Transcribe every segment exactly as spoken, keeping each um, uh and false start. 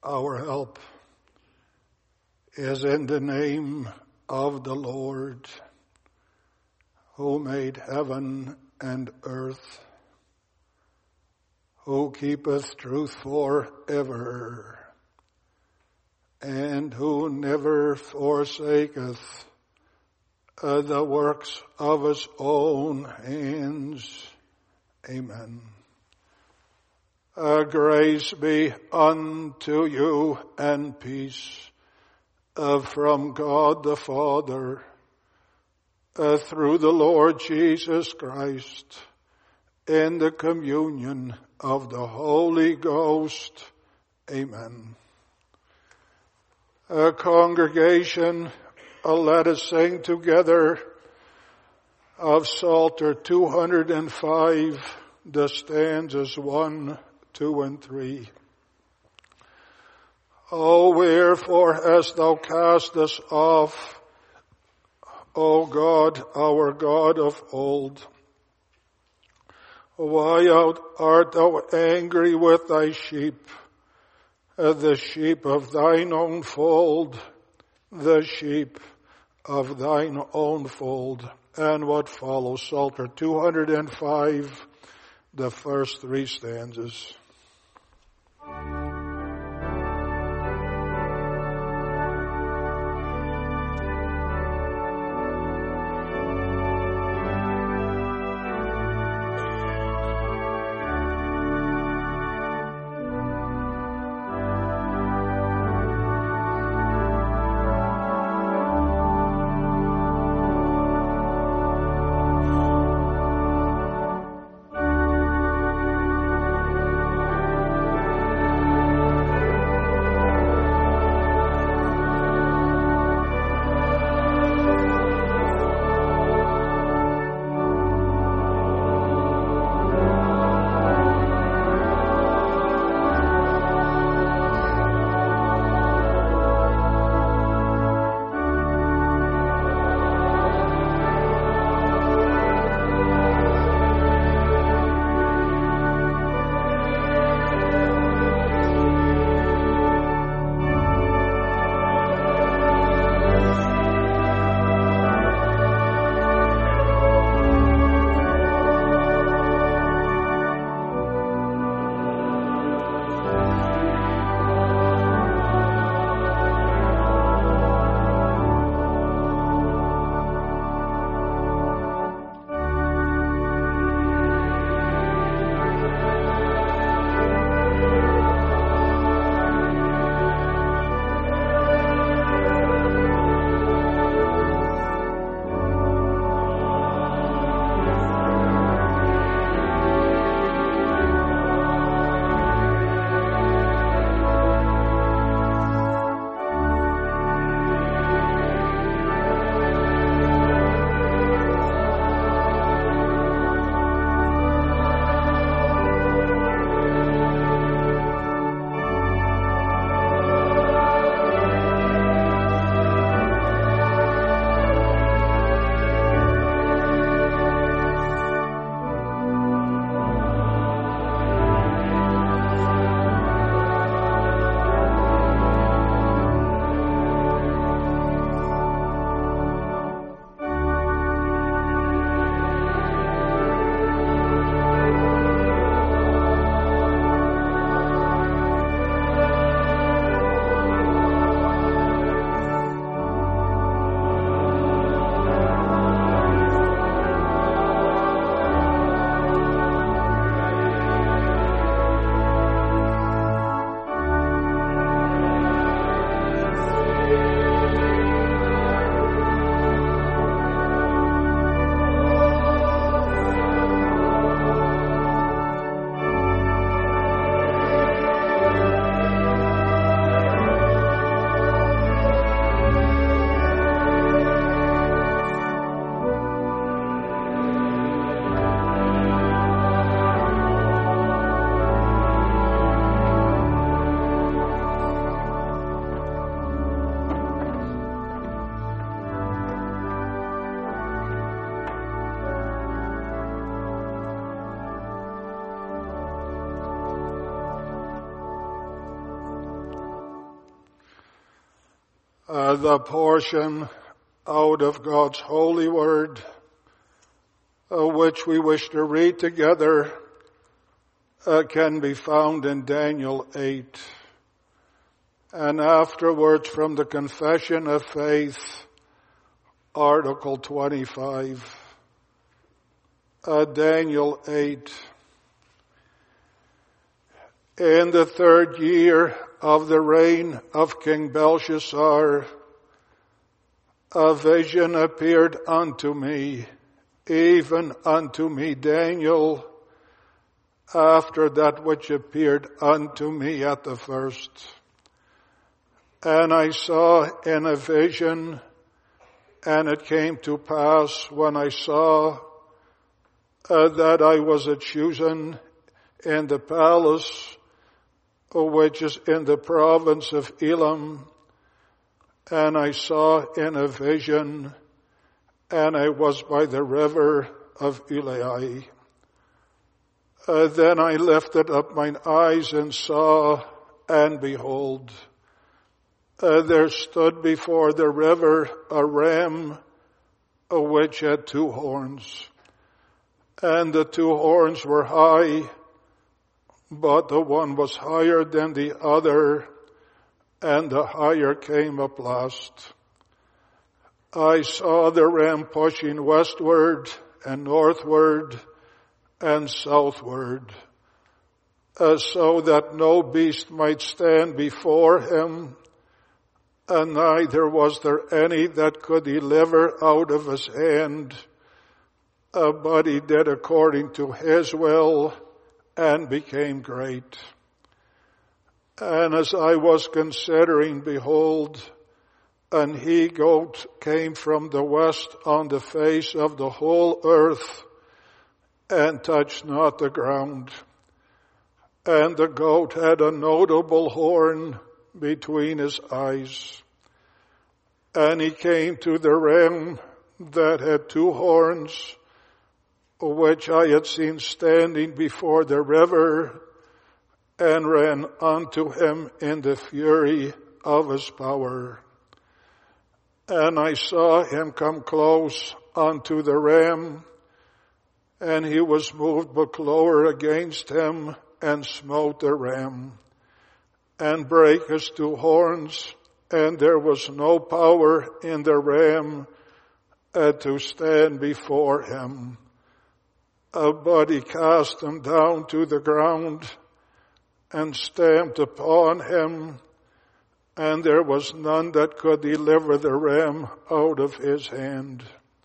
Our help is in the name of the Lord, who made heaven and earth, who keepeth truth forever, and who never forsaketh uh, the works of his own hands. Amen. Uh, grace be unto you and peace uh, from God the Father uh, through the Lord Jesus Christ in the communion of the Holy Ghost. Amen. Uh, congregation, uh, let us sing together of Psalter two hundred five, the stanzas one, two, and three. O wherefore hast thou cast us off, O God, our God of old? Why art thou angry with thy sheep, the sheep of thine own fold, the sheep of thine own fold? And what follows, Psalter two hundred five, the first three stanzas. Uh, the portion out of God's holy word, uh, which we wish to read together, uh, can be found in Daniel eight. And afterwards from the Confession of Faith, Article twenty-five. Uh, Daniel eight. In the third year of the reign of King Belshazzar, a vision appeared unto me, even unto me, Daniel, after that which appeared unto me at the first. And I saw in a vision, and it came to pass when I saw uh, that I was at Shushan in the palace, which is in the province of Elam, and I saw in a vision, and I was by the river of Ulai. Uh, then I lifted up mine eyes and saw, and behold, uh, there stood before the river a ram, uh, which had two horns, and the two horns were high, but the one was higher than the other, and the higher came up last. I saw the ram pushing westward and northward and southward, uh, so that no beast might stand before him, and neither was there any that could deliver out of his hand, uh, but he did according to his will, and became great. And as I was considering, behold, an he-goat came from the west on the face of the whole earth, and touched not the ground. And the goat had a notable horn between his eyes. And he came to the ram that had two horns, which I had seen standing before the river, and ran unto him in the fury of his power. And I saw him come close unto the ram, and he was moved but lower against him, and smote the ram, and brake his two horns, and there was no power in the ram uh, to stand before him. Uh, but he cast him down to the ground and stamped upon him, and there was none that could deliver the ram out of his hand.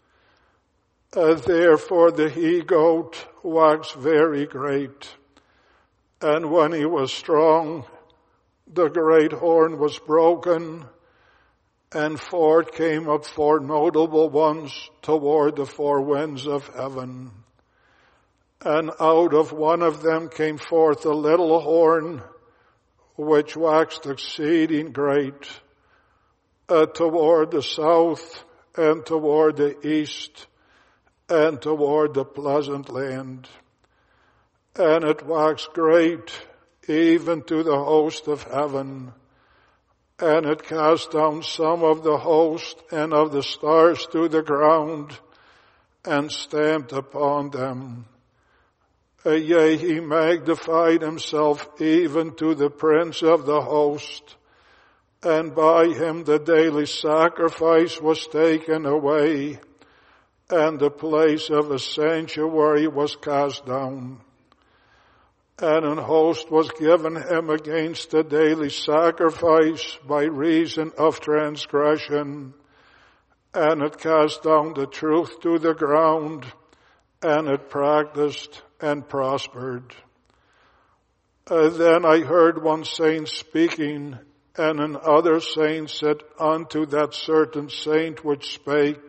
Uh, therefore the he-goat waxed very great, and when he was strong, the great horn was broken, and forth came up four notable ones toward the four winds of heaven. And out of one of them came forth a little horn, which waxed exceeding great, uh, toward the south, and toward the east, and toward the pleasant land. And it waxed great, even to the host of heaven. And it cast down some of the host and of the stars to the ground, and stamped upon them. Yea, he magnified himself even to the prince of the host, and by him the daily sacrifice was taken away, and the place of a sanctuary was cast down. And an host was given him against the daily sacrifice by reason of transgression, and it cast down the truth to the ground, and it practiced and prospered. Uh, then I heard one saint speaking, and another saint said unto that certain saint which spake,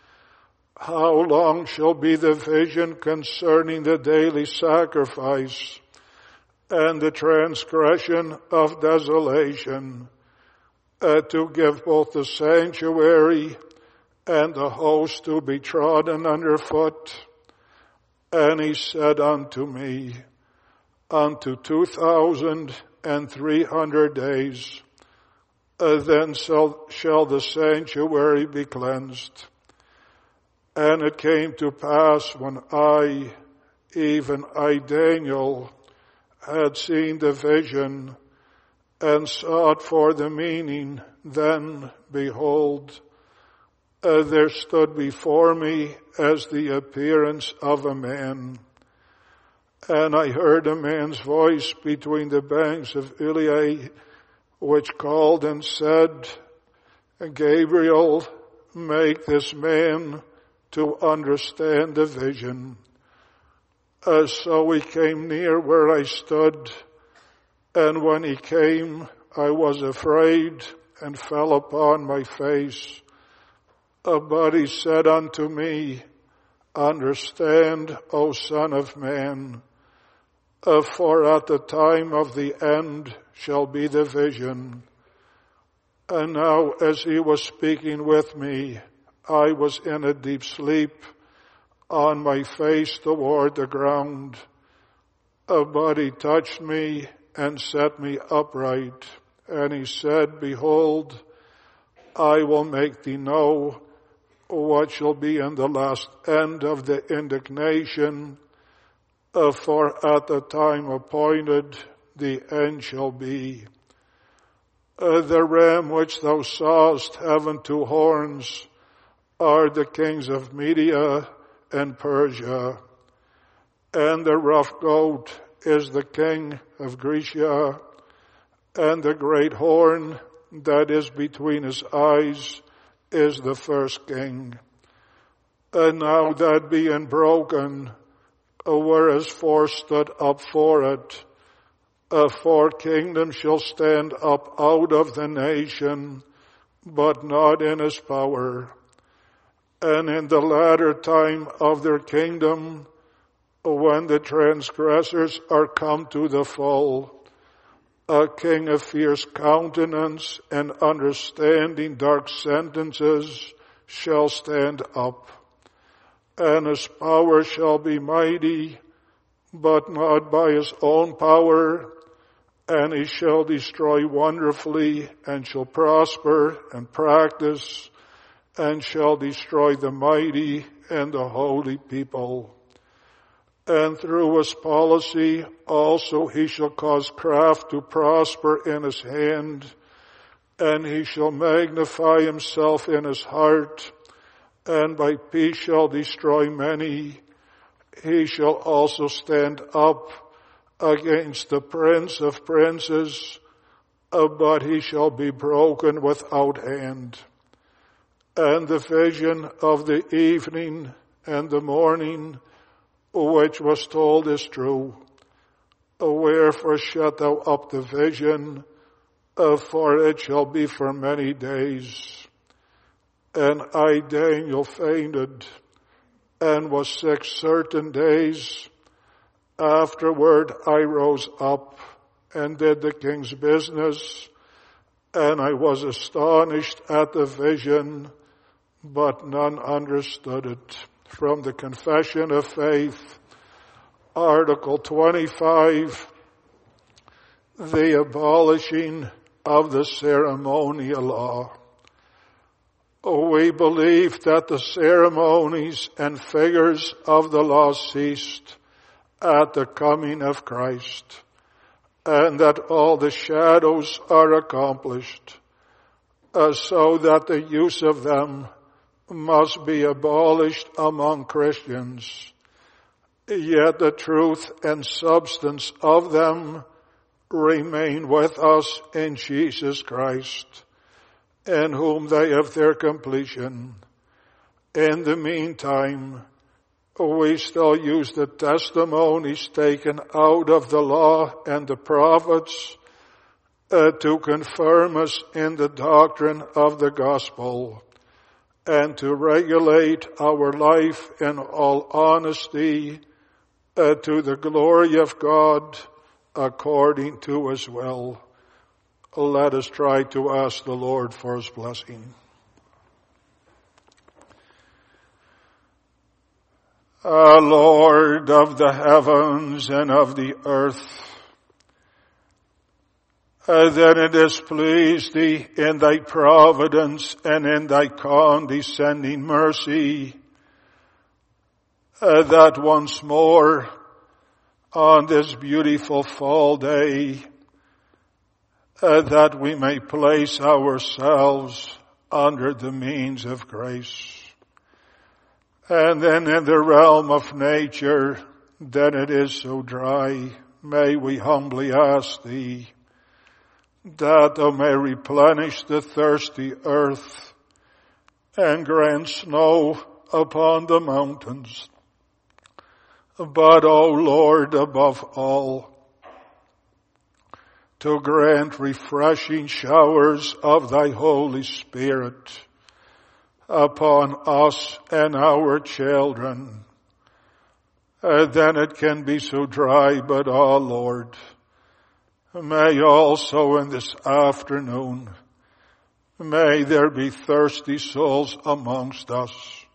How long shall be the vision concerning the daily sacrifice, and the transgression of desolation, uh, to give both the sanctuary and the host to be trodden under foot? And he said unto me, Unto two thousand and three hundred days, Uh, then shall, shall the sanctuary be cleansed. And it came to pass when I, even I, Daniel, had seen the vision and sought for the meaning, then, behold, uh, there stood before me as the appearance of a man. And I heard a man's voice between the banks of Iliad, which called and said, Gabriel, make this man to understand the vision. Uh, so he came near where I stood, and when he came, I was afraid and fell upon my face. Uh, but he said unto me, Understand, O Son of Man, uh, for at the time of the end shall be the vision. And now as he was speaking with me, I was in a deep sleep, on my face toward the ground. Uh, but he touched me and set me upright. And he said, Behold, I will make thee know what shall be in the last end of the indignation, uh, for at the time appointed the end shall be. Uh, the ram which thou sawest having two horns are the kings of Media and Persia, and the rough goat is the king of Grecia, and the great horn that is between his eyes is the first king. And now that being broken, whereas four stood up for it, a four kingdoms shall stand up out of the nation, but not in his power. And in the latter time of their kingdom, when the transgressors are come to the full, a king of fierce countenance and understanding dark sentences shall stand up. And his power shall be mighty, but not by his own power, and he shall destroy wonderfully, and shall prosper and practice, and shall destroy the mighty and the holy people. And through his policy also he shall cause craft to prosper in his hand, and he shall magnify himself in his heart, and by peace shall destroy many. He shall also stand up against the prince of princes, but he shall be broken without hand. And the vision of the evening and the morning, which was told, is true. Wherefore shut thou up the vision, for it shall be for many days. And I, Daniel, fainted, and was sick certain days. Afterward I rose up, and did the king's business, and I was astonished at the vision, but none understood it. From the Confession of Faith, Article twenty-five, the abolishing of the ceremonial law. We believe that the ceremonies and figures of the law ceased at the coming of Christ, and that all the shadows are accomplished, uh, so that the use of them must be abolished among Christians. Yet the truth and substance of them remain with us in Jesus Christ, in whom they have their completion. In the meantime, we still use the testimonies taken out of the law and the prophets uh, to confirm us in the doctrine of the gospel, and to regulate our life in all honesty uh, to the glory of God according to his will. Let us try to ask the Lord for his blessing. Uh, Lord of the heavens and of the earth, Uh, then it is pleased thee in thy providence and in thy condescending mercy uh, that once more on this beautiful fall day uh, that we may place ourselves under the means of grace. And then in the realm of nature, then it is so dry, may we humbly ask thee that thou may replenish the thirsty earth and grant snow upon the mountains. But, O Lord, above all, to grant refreshing showers of thy Holy Spirit upon us and our children. Uh, then it can be so dry, but, O Lord, may also in this afternoon, may there be thirsty souls amongst us,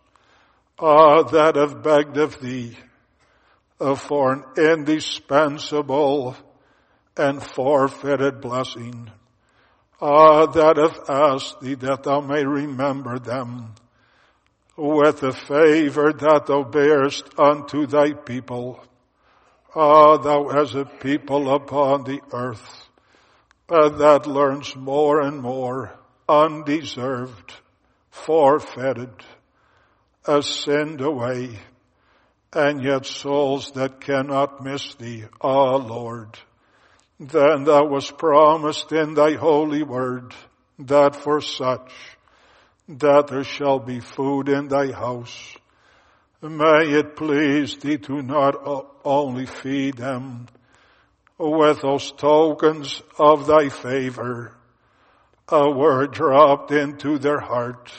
ah, that have begged of thee uh, for an indispensable and forfeited blessing, ah, that have asked thee that thou may remember them with the favor that thou bearest unto thy people. Ah, thou as a people upon the earth uh, that learns more and more undeserved, forfeited, uh, sinned away, and yet souls that cannot miss thee, ah, Lord. Then thou wast promised in thy holy word that for such that there shall be food in thy house. May it please thee to not only feed them with those tokens of thy favor, a word dropped into their heart,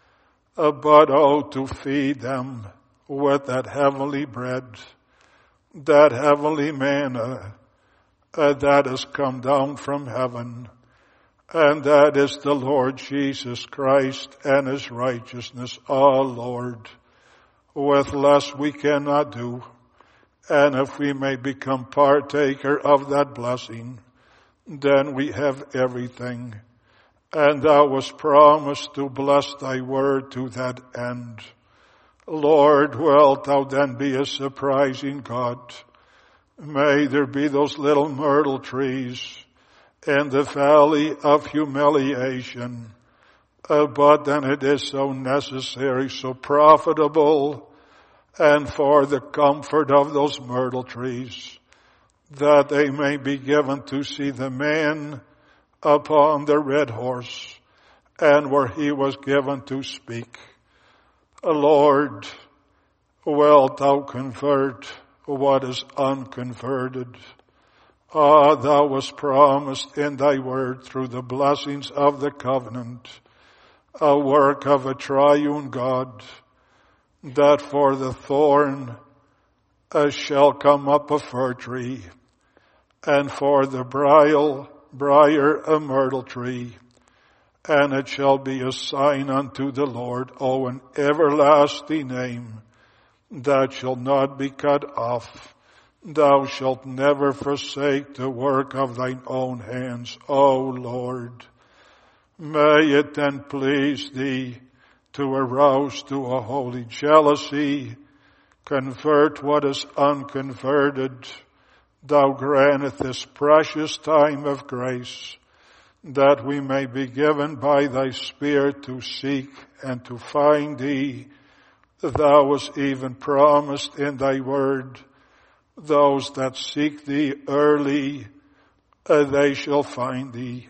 but oh, to feed them with that heavenly bread, that heavenly manna uh, that has come down from heaven, and that is the Lord Jesus Christ and his righteousness. Oh, Lord, with less we cannot do. And if we may become partaker of that blessing, then we have everything. And thou wast promised to bless thy word to that end. Lord, wilt thou then be a surprising God? May there be those little myrtle trees in the valley of humiliation. Uh, but then it is so necessary, so profitable, and for the comfort of those myrtle trees, that they may be given to see the man upon the red horse, and where he was given to speak. Uh, Lord, wilt thou convert what is unconverted? Ah, thou wast promised in thy word through the blessings of the covenant, a work of a triune God, that for the thorn uh, shall come up a fir tree, and for the briar, briar a myrtle tree, and it shall be a sign unto the Lord, O an everlasting name, that shall not be cut off. Thou shalt never forsake the work of thine own hands, O Lord. May it then please thee to arouse to a holy jealousy, convert what is unconverted. Thou granteth this precious time of grace, that we may be given by thy Spirit to seek and to find thee. Thou wast even promised in thy word, those that seek thee early, uh, they shall find thee.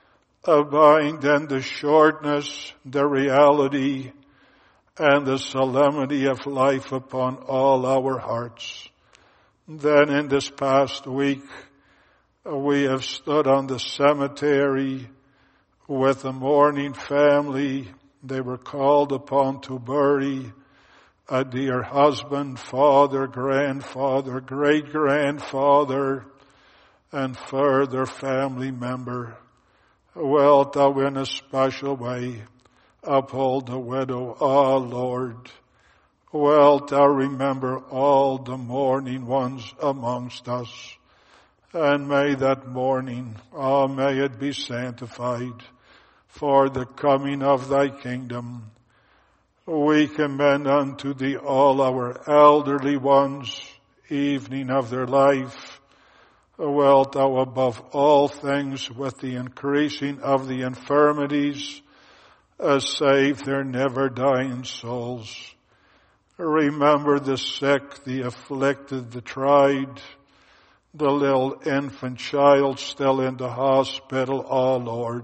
Abide then the shortness, the reality, and the solemnity of life upon all our hearts. Then in this past week, we have stood on the cemetery with the mourning family. They were called upon to bury a dear husband, father, grandfather, great-grandfather, and further family member. Wilt thou in a special way uphold the widow, O Lord. Wilt thou remember all the mourning ones amongst us. And may that morning, oh, may it be sanctified for the coming of thy kingdom. We commend unto thee all our elderly ones, evening of their life. Wilt thou above all things with the increasing of the infirmities, uh, save their never dying souls. Remember the sick, the afflicted, the tried, the little infant child still in the hospital, oh Lord.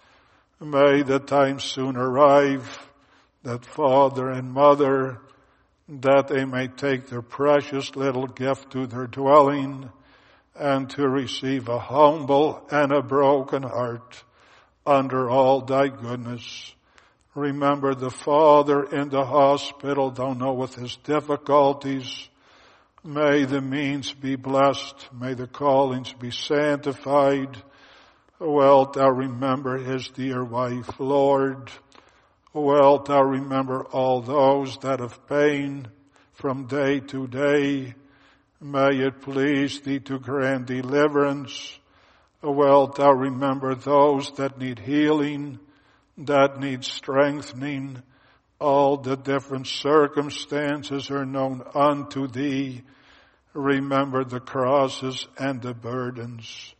May the time soon arrive that father and mother, that they may take their precious little gift to their dwelling and to receive a humble and a broken heart under all thy goodness. Remember the father in the hospital, thou knowest his difficulties. May the means be blessed. May the callings be sanctified. Wilt thou remember his dear wife, Lord. Wilt thou remember all those that have pain from day to day. May it please thee to grant deliverance. Wilt thou remember those that need healing, that need strengthening. All the different circumstances are known unto thee. Remember the crosses and the burdens.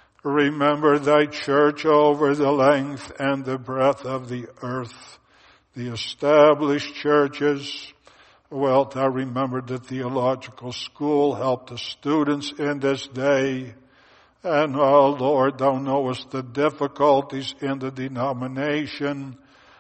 Remember thy church over the length and the breadth of the earth, the established churches. Wilt thou remember the theological school, help the students in this day. And, oh Lord, thou knowest the difficulties in the denomination,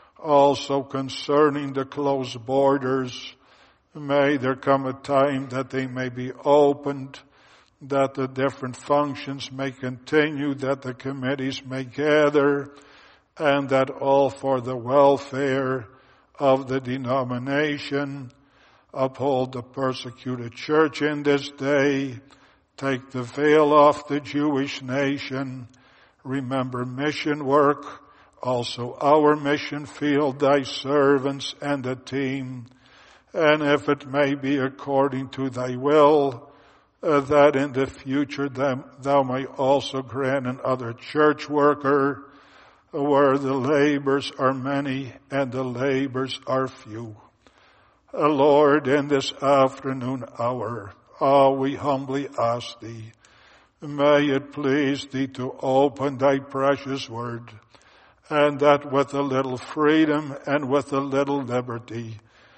also concerning the closed borders. May there come a time that they may be opened, that the different functions may continue, that the committees may gather, and that all for the welfare of the denomination. Uphold the persecuted church in this day. Take the veil off the Jewish nation. Remember mission work, also our mission field, thy servants and the team. And if it may be according to thy will, uh, that in the future thou, thou may also grant another church worker, where the labors are many and the labors are few. Uh, Lord, in this afternoon hour, oh, we humbly ask thee, may it please thee to open thy precious word, and that with a little freedom and with a little liberty,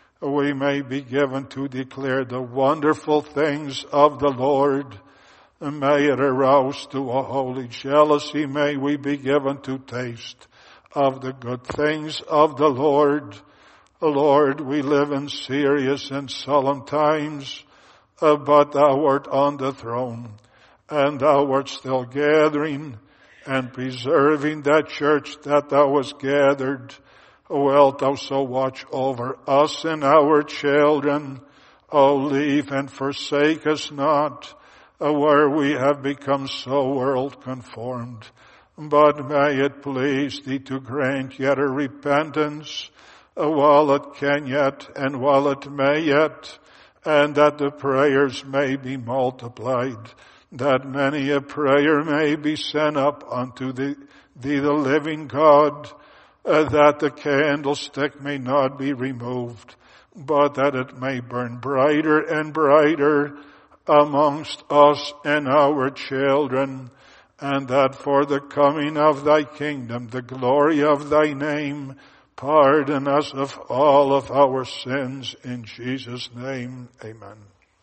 we may be given to declare the wonderful things of the Lord. May it arouse to a holy jealousy. May we be given to taste of the good things of the Lord. Lord, we live in serious and solemn times, uh, but thou art on the throne, and thou art still gathering and preserving that church that thou hast gathered. Wilt thou so watch over us and our children? O leave and forsake us not, uh, where we have become so world conformed. But may it please thee to grant yet a repentance, uh, while it can yet and while it may yet, and that the prayers may be multiplied, that many a prayer may be sent up unto thee, thee the living God, Uh, that the candlestick may not be removed, but that it may burn brighter and brighter amongst us and our children, and that for the coming of thy kingdom, the glory of thy name, pardon us of all of our sins. In Jesus' name, amen.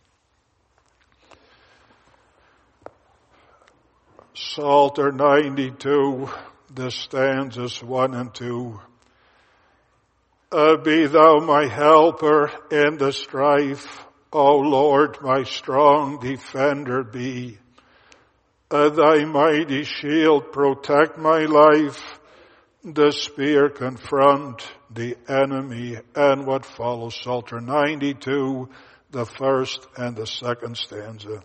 Psalter ninety-two. The stanzas one and two. Uh, be thou my helper in the strife, O Lord, my strong defender be. Uh, thy mighty shield protect my life, the spear confront the enemy. And what follows, Psalter ninety-two, the first and the second stanza.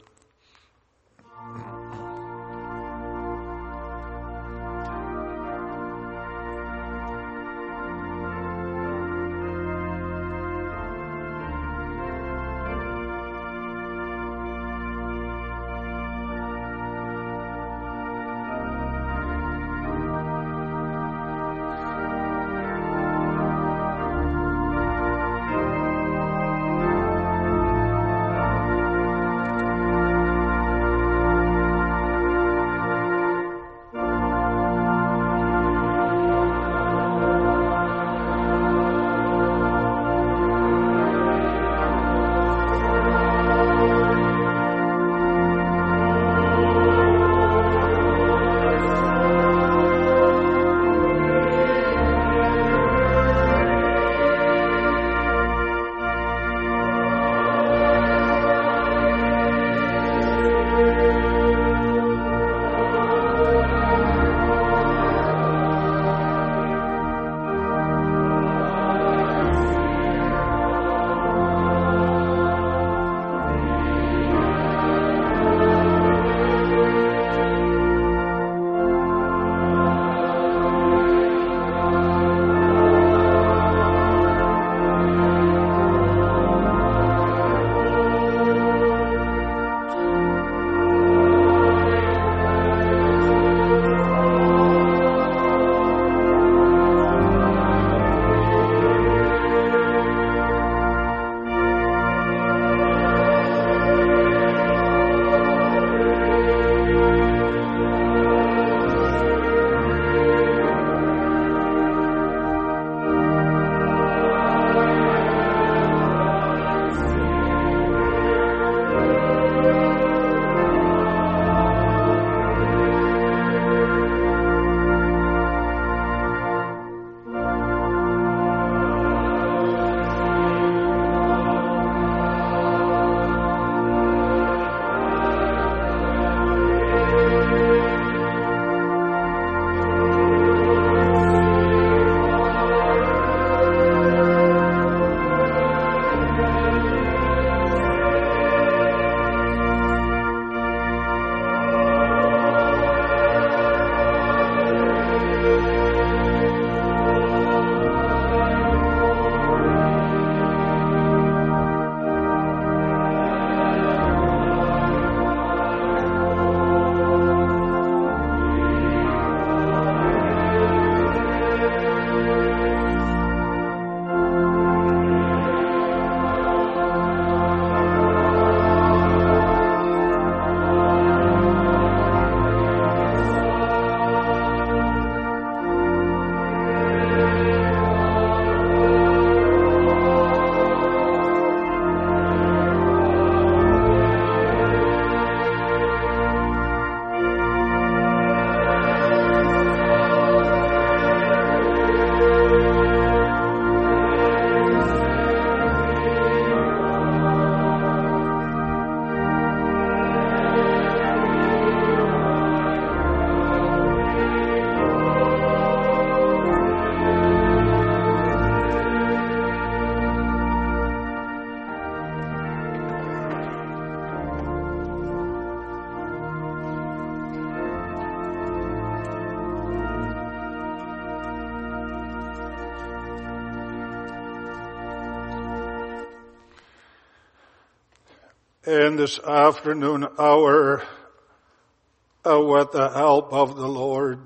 in this afternoon hour, uh, with the help of the Lord,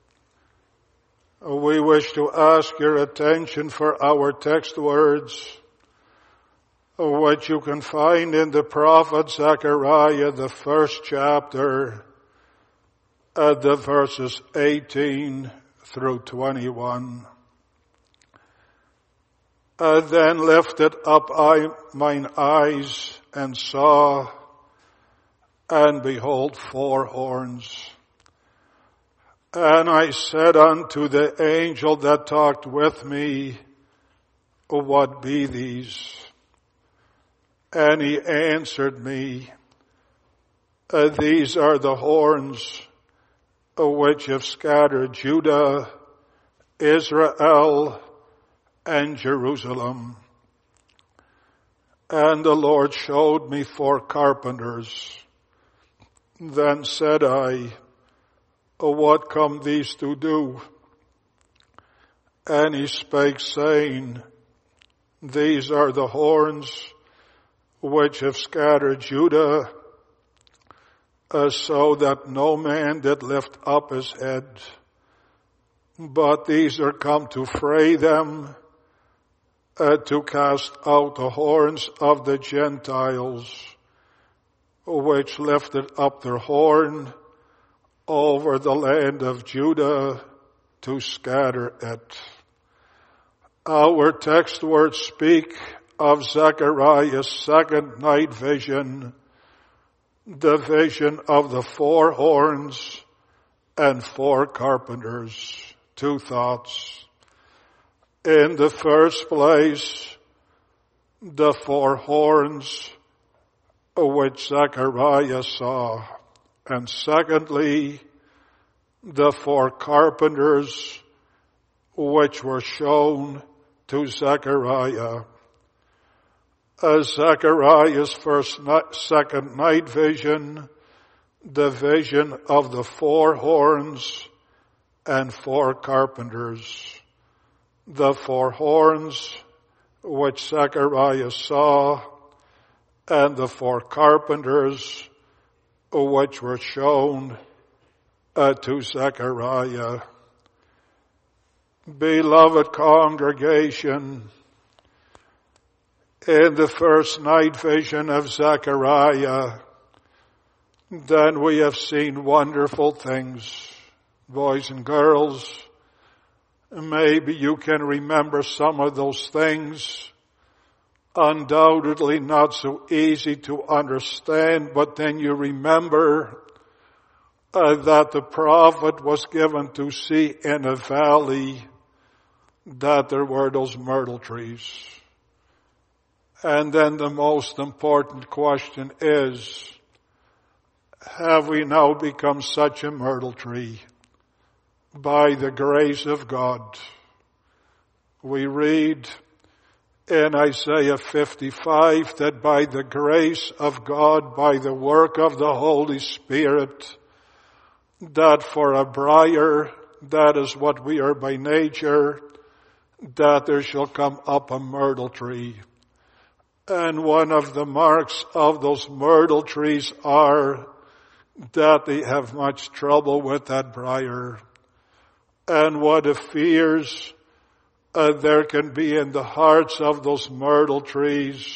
we wish to ask your attention for our text words, which you can find in the prophet Zechariah, the first chapter, at the verses eighteen through twenty-one. I then lifted up I, mine eyes and saw, and behold, four horns. And I said unto the angel that talked with me, what be these? And he answered me, these are the horns which have scattered Judah, Israel, and Jerusalem. And the Lord showed me four carpenters. Then said I, what come these to do? And he spake, saying, these are the horns which have scattered Judah, uh, so that no man did lift up his head. But these are come to fray them, uh, to cast out the horns of the Gentiles, which lifted up their horn over the land of Judah to scatter it. Our text words speak of Zechariah's second night vision, the vision of the four horns and four carpenters. Two thoughts. In the first place, the four horns which Zechariah saw. And secondly, the four carpenters which were shown to Zechariah. As Zechariah's first night, second night vision, the vision of the four horns and four carpenters. The four horns which Zechariah saw, and the four carpenters which were shown uh, to Zechariah. Beloved congregation, in the first night vision of Zechariah, then we have seen wonderful things. Boys and girls, maybe you can remember some of those things. Undoubtedly not so easy to understand, but then you remember uh, that the prophet was given to see in a valley that there were those myrtle trees. And then the most important question is, have we now become such a myrtle tree? By the grace of God. We read in Isaiah fifty-five that by the grace of God, by the work of the Holy Spirit, that for a briar, that is what we are by nature, that there shall come up a myrtle tree. And one of the marks of those myrtle trees are that they have much trouble with that briar. And what a fears uh, there can be in the hearts of those myrtle trees.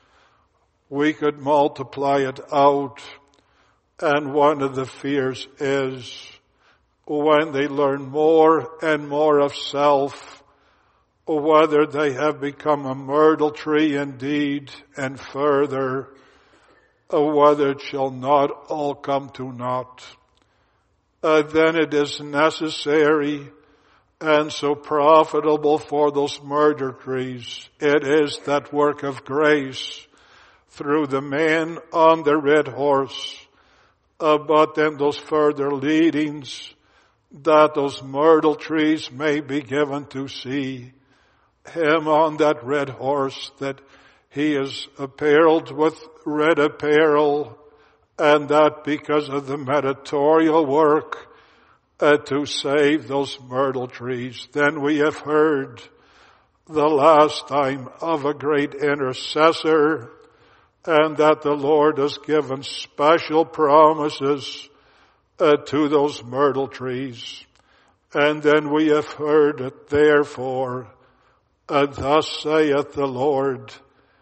We could multiply it out. And one of the fears is when they learn more and more of self, whether they have become a myrtle tree indeed, and further, whether it shall not all come to naught. Uh, then it is necessary and so profitable for those myrtle trees. It is that work of grace through the man on the red horse. Uh, but then those further leadings, that those myrtle trees may be given to see him on that red horse, that he is apparelled with red apparel, and that because of the mediatorial work uh, to save those myrtle trees. Then we have heard the last time of a great intercessor, and that the Lord has given special promises uh, to those myrtle trees. And then we have heard it, therefore, uh, thus saith the Lord,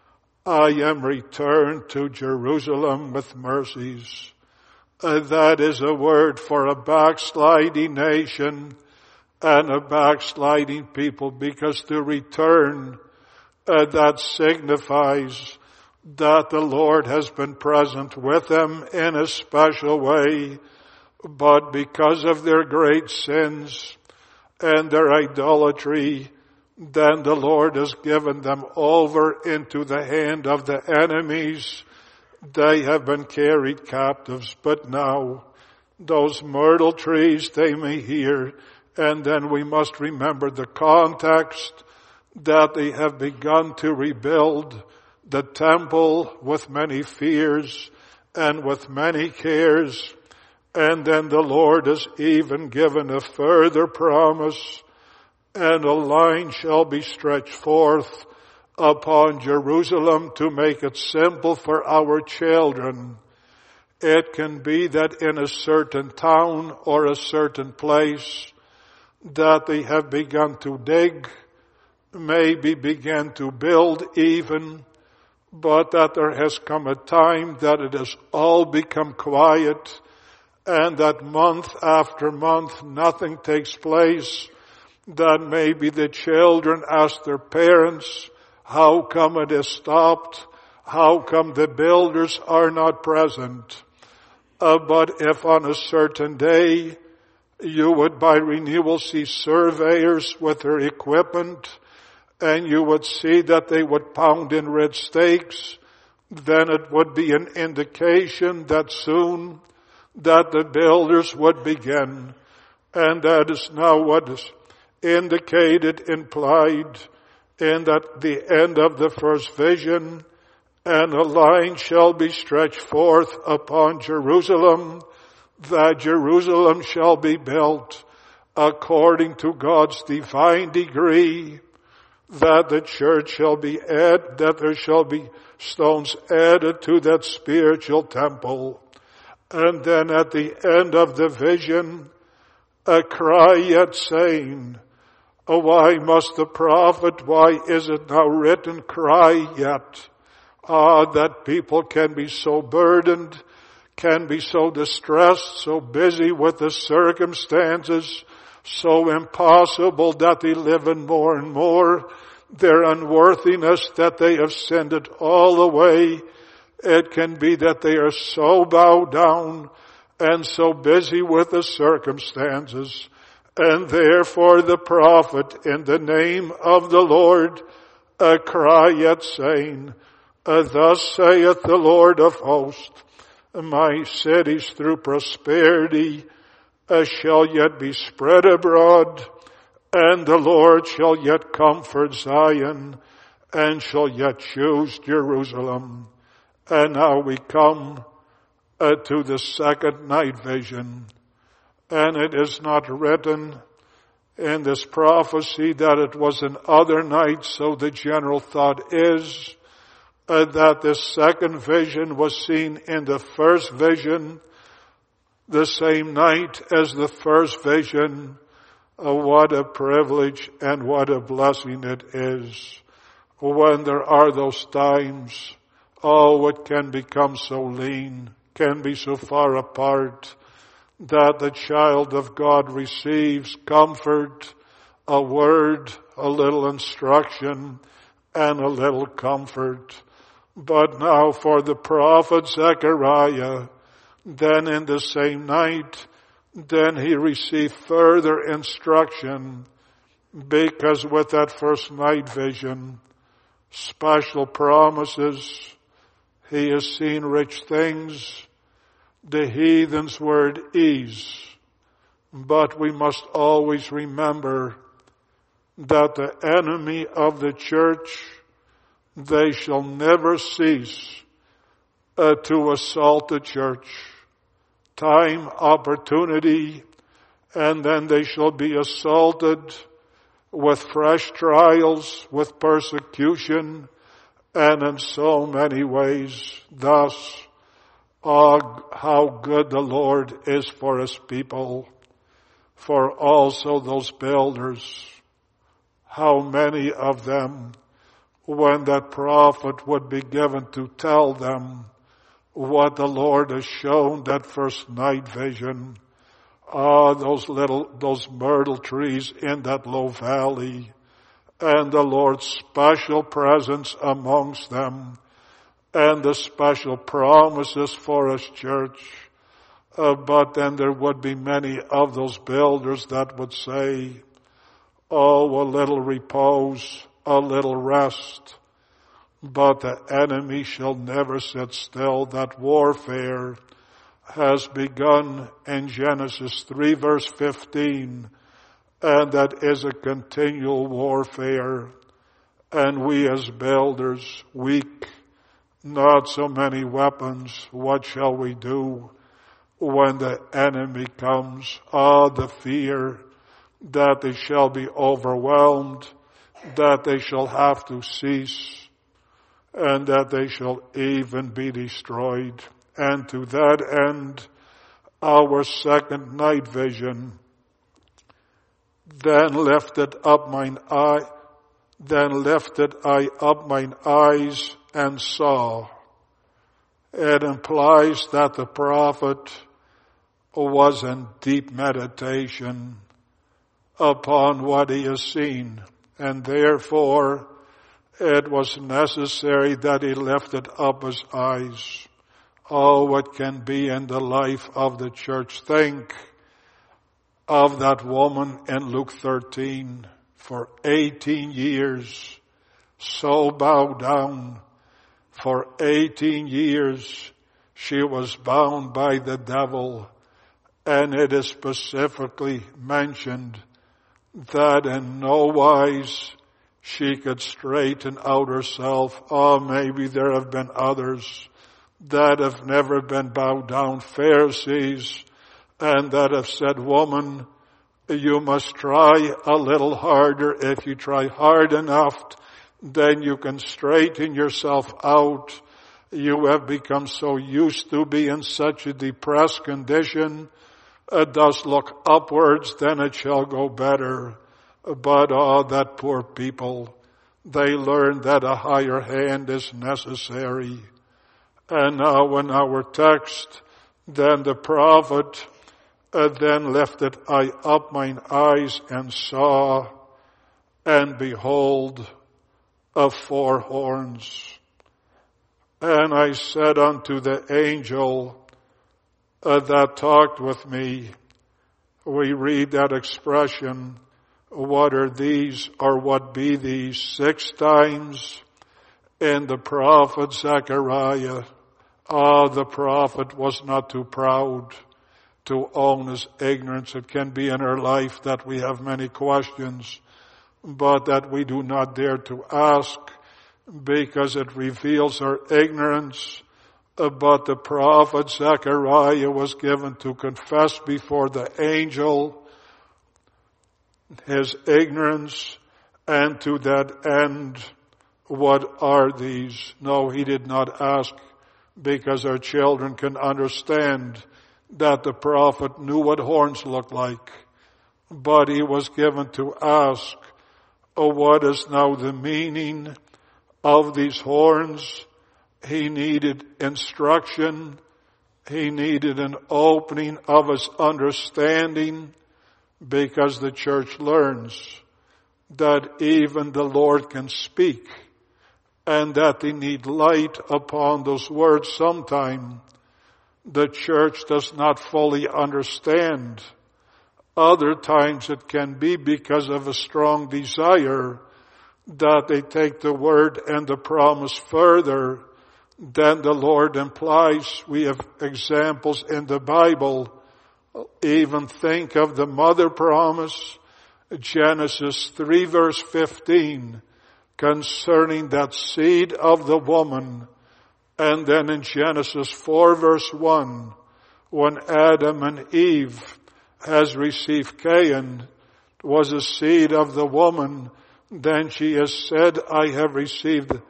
I am returned to Jerusalem with mercies. Uh, that is a word for a backsliding nation and a backsliding people, because to return, uh, that signifies that the Lord has been present with them in a special way, but because of their great sins and their idolatry, then the Lord has given them over into the hand of the enemies. They have been carried captives, but now those myrtle trees they may hear, and then we must remember the context that they have begun to rebuild the temple with many fears and with many cares. And then the Lord has even given a further promise, and a line shall be stretched forth upon Jerusalem to make it simple for our children. It can be that in a certain town or a certain place that they have begun to dig, maybe began to build even, but that there has come a time that it has all become quiet, and that month after month nothing takes place, that maybe the children ask their parents, how come it is stopped? How come the builders are not present? Uh, but if on a certain day you would by renewal see surveyors with their equipment, and you would see that they would pound in red stakes, then it would be an indication that soon that the builders would begin. And that is now what is indicated, implied in that the end of the first vision, and a line shall be stretched forth upon Jerusalem, that Jerusalem shall be built according to God's divine decree, that the church shall be added, that there shall be stones added to that spiritual temple. And then at the end of the vision, a cry yet saying, oh, why must the prophet, why is it now written, cry yet? Ah, that people can be so burdened, can be so distressed, so busy with the circumstances, so impossible that they live in more and more their unworthiness, that they have sinned it all away. It can be that they are so bowed down and so busy with the circumstances. And therefore the prophet, in the name of the Lord, uh, cry yet saying, uh, thus saith the Lord of hosts, my cities through prosperity uh, shall yet be spread abroad, and the Lord shall yet comfort Zion, and shall yet choose Jerusalem. And now we come uh, to the second night vision. And it is not written in this prophecy that it was an other night, so the general thought is uh, that the second vision was seen in the first vision, the same night as the first vision. Uh, what a privilege and what a blessing it is when there are those times. Oh, it can become so lean, can be so far apart, that the child of God receives comfort, a word, a little instruction, and a little comfort. But now for the prophet Zechariah, then in the same night, then he received further instruction, because with that first night vision, special promises, he has seen rich things. The heathens were at ease. But we must always remember that the enemy of the church, they shall never cease uh, to assault the church. Time, opportunity, and then they shall be assaulted with fresh trials, with persecution, And in so many ways, thus, oh, how good the Lord is for his people, for also those builders. How many of them, when that prophet would be given to tell them what the Lord has shown, that first night vision, ah, those little, those myrtle trees in that low valley, and the Lord's special presence amongst them, and the special promises for his church. Uh, but then there would be many of those builders that would say, oh, a little repose, a little rest. But the enemy shall never sit still. That warfare has begun in Genesis three verse fifteen. And that is a continual warfare. And we as builders, weak, not so many weapons, what shall we do when the enemy comes? Ah, the fear that they shall be overwhelmed, that they shall have to cease, and that they shall even be destroyed. And to that end, our second night vision, then lifted up mine eye, then lifted I up mine eyes and saw. It implies that the prophet was in deep meditation upon what he has seen, and therefore it was necessary that he lifted up his eyes. Oh, what can be in the life of the church. Think of that woman in Luke thirteen, for eighteen years, so bowed down. For eighteen years, she was bound by the devil, and it is specifically mentioned that in no wise she could straighten out herself. Oh, maybe there have been others that have never been bowed down, Pharisees, and that have said, woman, you must try a little harder. If you try hard enough, then you can straighten yourself out. You have become so used to be in such a depressed condition. It does look upwards, then it shall go better. But oh, that poor people, they learn that a higher hand is necessary. And now in our text, then the prophet uh, then lifted I up mine eyes and saw, and behold, of four horns. And I said unto the angel uh, that talked with me, we read that expression, what are these, or what be these, six times in the prophet Zechariah. Ah, the prophet was not too proud to own his ignorance. It can be in our life that we have many questions, but that we do not dare to ask because it reveals our ignorance. But the prophet Zechariah was given to confess before the angel his ignorance, and to that end, what are these? No, he did not ask, because our children can understand that the prophet knew what horns looked like. But he was given to ask, oh, what is now the meaning of these horns? He needed instruction. He needed an opening of his understanding, because the church learns that even the Lord can speak, and that they need light upon those words sometime. The church does not fully understand. Other times it can be because of a strong desire that they take the word and the promise further than the Lord implies. We have examples in the Bible. Even think of the mother promise, Genesis three verse fifteen, concerning that seed of the woman. And then in Genesis four verse one, when Adam and Eve has received Cain, was a seed of the woman, then she has said, I have received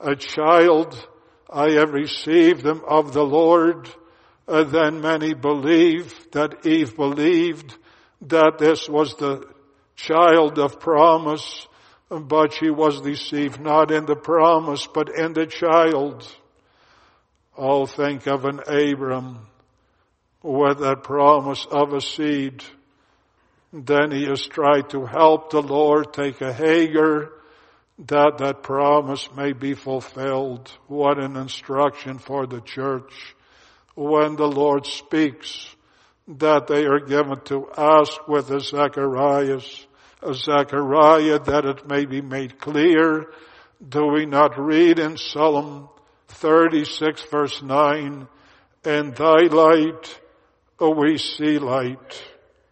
a child, I have received him of the Lord. Uh, then many believed that Eve believed that this was the child of promise, but she was deceived not in the promise, but in the child. Oh, think of an Abram with that promise of a seed. Then he has tried to help the Lord take a Hagar, that that promise may be fulfilled. What an instruction for the church. When the Lord speaks, that they are given to ask with a Zacharias, a Zechariah, that it may be made clear. Do we not read in Psalm thirty-six verse nine, in thy light we see light.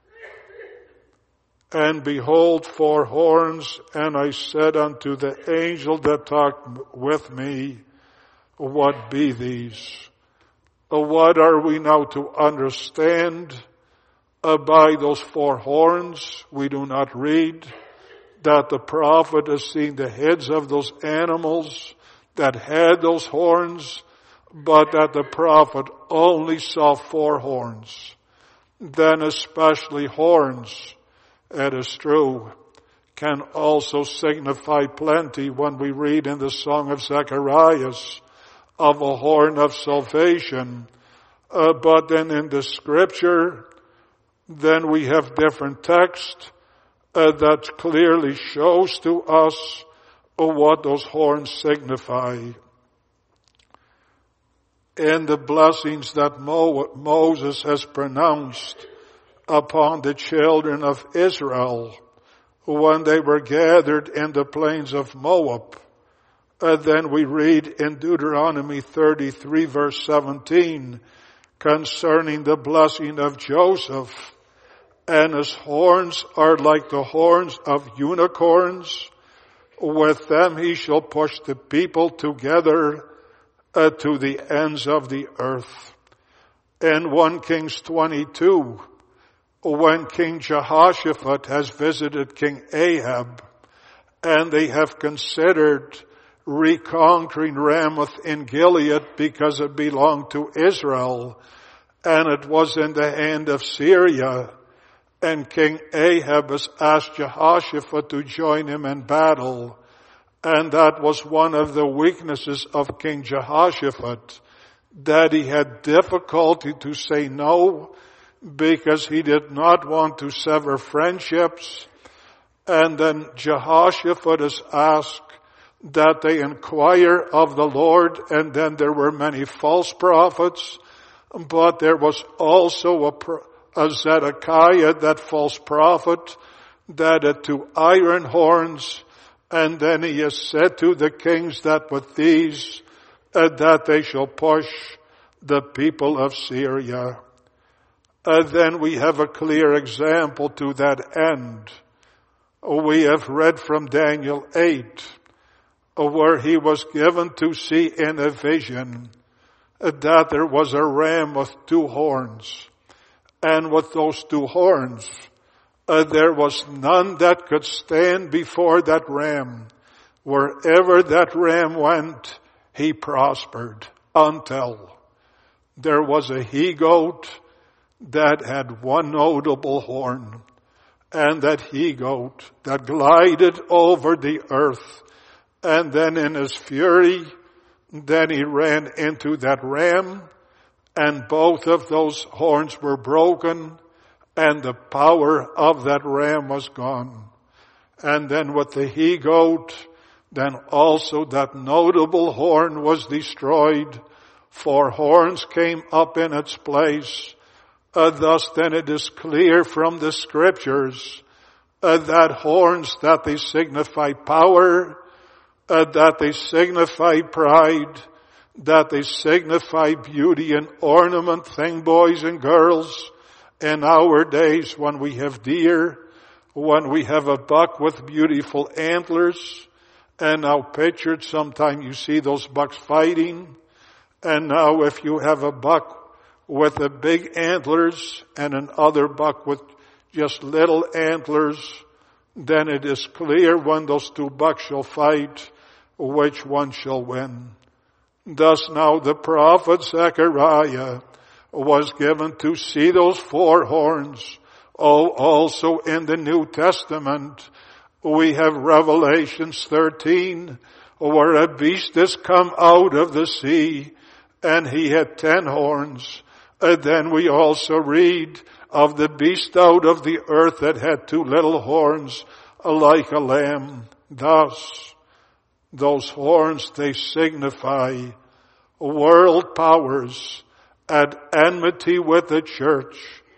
And behold, four horns, and I said unto the angel that talked with me, what be these? What are we now to understand uh, by those four horns? We do not read that the prophet has seen the heads of those animals that had those horns, but that the prophet only saw four horns. Then especially horns, it is true, can also signify plenty when we read in the Song of Zacharias of a horn of salvation. Uh, but then in the scripture, then we have different text uh, that clearly shows to us uh, what those horns signify. In the blessings that Mo- Moses has pronounced upon the children of Israel when they were gathered in the plains of Moab, Uh, then we read in Deuteronomy thirty-three verse seventeen concerning the blessing of Joseph, and his horns are like the horns of unicorns. With them he shall push the people together uh, to the ends of the earth. In First Kings twenty-two, when King Jehoshaphat has visited King Ahab, and they have considered reconquering Ramoth in Gilead because it belonged to Israel and it was in the hand of Syria, and King Ahab has asked Jehoshaphat to join him in battle, and that was one of the weaknesses of King Jehoshaphat, that he had difficulty to say no because he did not want to sever friendships. And then Jehoshaphat is asked that they inquire of the Lord, and then there were many false prophets, but there was also a, a Zedekiah, that false prophet, that had two iron horns, and then he has said to the kings that with these, uh, that they shall push the people of Syria. Uh, then we have a clear example to that end. We have read from Daniel eight, where he was given to see in a vision that there was a ram with two horns. And with those two horns, uh, there was none that could stand before that ram. Wherever that ram went, he prospered, until there was a he-goat that had one notable horn. And that he-goat that glided over the earth, and then in his fury, then he ran into that ram, and both of those horns were broken, and the power of that ram was gone. And then with the he-goat, then also that notable horn was destroyed. Four horns came up in its place. Uh, thus then it is clear from the scriptures uh, that horns, that they signify power, uh, that they signify pride, that they signify beauty and ornament. Thing, boys and girls, in our days when we have deer, when we have a buck with beautiful antlers, and now pictured, sometime you see those bucks fighting, and now if you have a buck with the big antlers and another buck with just little antlers, then it is clear when those two bucks shall fight, which one shall win. Thus now the prophet Zechariah was given to see those four horns. Oh, also in the New Testament, we have Revelations thirteen, where a beast has come out of the sea, and he had ten horns. And then we also read of the beast out of the earth that had two little horns, like a lamb. Thus, those horns, they signify world powers at enmity with the church,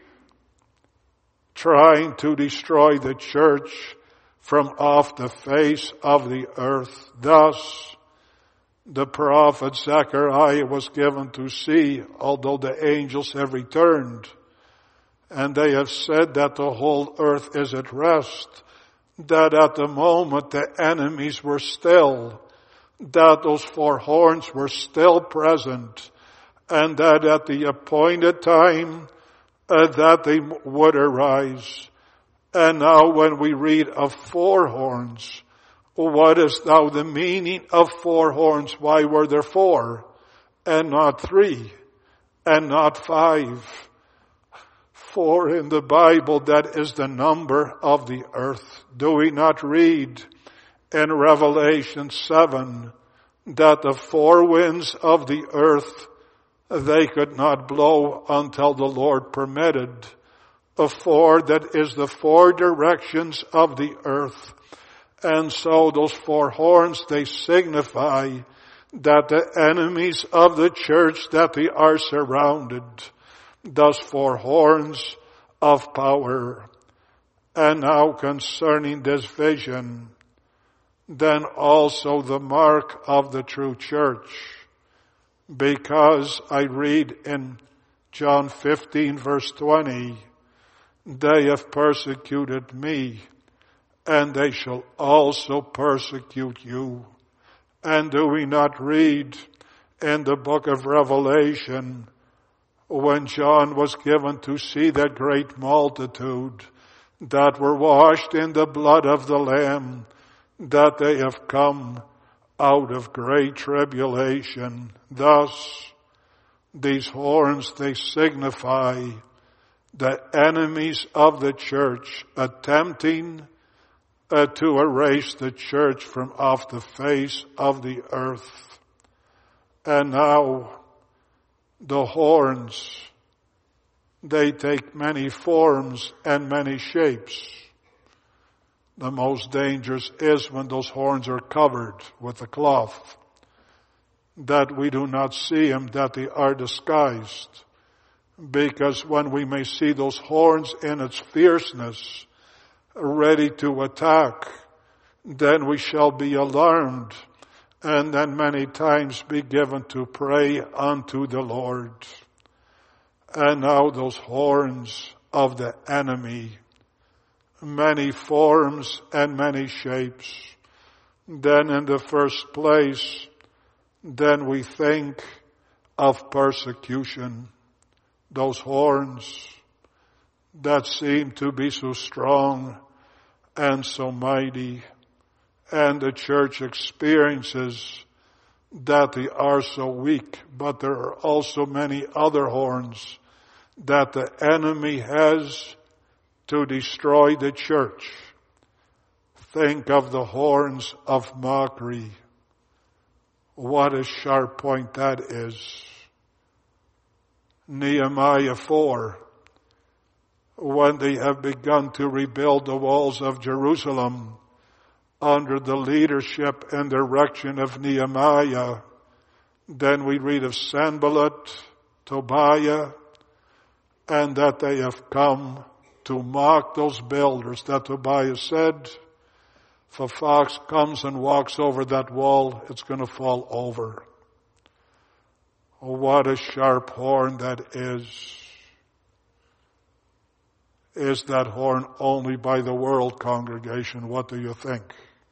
trying to destroy the church from off the face of the earth. Thus, the prophet Zechariah was given to see, although the angels have returned, and they have said that the whole earth is at rest, that at the moment the enemies were still, that those four horns were still present, and that at the appointed time uh, that they would arise. And now when we read of four horns, what is now the meaning of four horns? Why were there four and not three and not five? Four in the Bible, that is the number of the earth. Do we not read in Revelation seven that the four winds of the earth, they could not blow until the Lord permitted? A four, that is the four directions of the earth. And so those four horns, they signify that the enemies of the church, that they are surrounded. Thus four horns of power. And now concerning this vision, then also the mark of the true church. Because I read in John fifteen verse twenty, they have persecuted me, and they shall also persecute you. And do we not read in the book of Revelation, when John was given to see that great multitude that were washed in the blood of the Lamb, that they have come out of great tribulation. Thus, these horns, they signify the enemies of the church attempting uh, to erase the church from off the face of the earth. And now, the horns, they take many forms and many shapes. The most dangerous is when those horns are covered with a cloth, that we do not see them, that they are disguised. Because when we may see those horns in its fierceness, ready to attack, then we shall be alarmed, and then many times be given to pray unto the Lord. And now those horns of the enemy, many forms and many shapes. Then in the first place, then we think of persecution. Those horns that seem to be so strong and so mighty, and the church experiences that they are so weak, but there are also many other horns that the enemy has to destroy the church. Think of the horns of mockery. What a sharp point that is. Nehemiah four, when they have begun to rebuild the walls of Jerusalem under the leadership and direction of Nehemiah, then we read of Sanballat, Tobiah, and that they have come to mock those builders, that Tobiah said, if a fox comes and walks over that wall, it's going to fall over. Oh, what a sharp horn that is. Is that horn only by the world congregation? What do you think?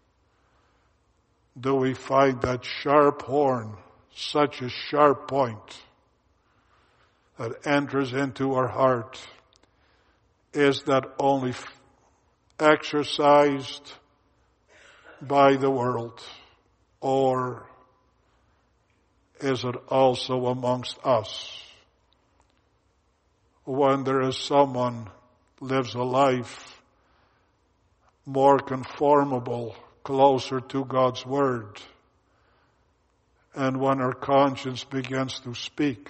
Do we find that sharp horn, such a sharp point that enters into our heart? Is that only exercised by the world? Or is it also amongst us? When there is someone lives a life more conformable, closer to God's Word, and when our conscience begins to speak,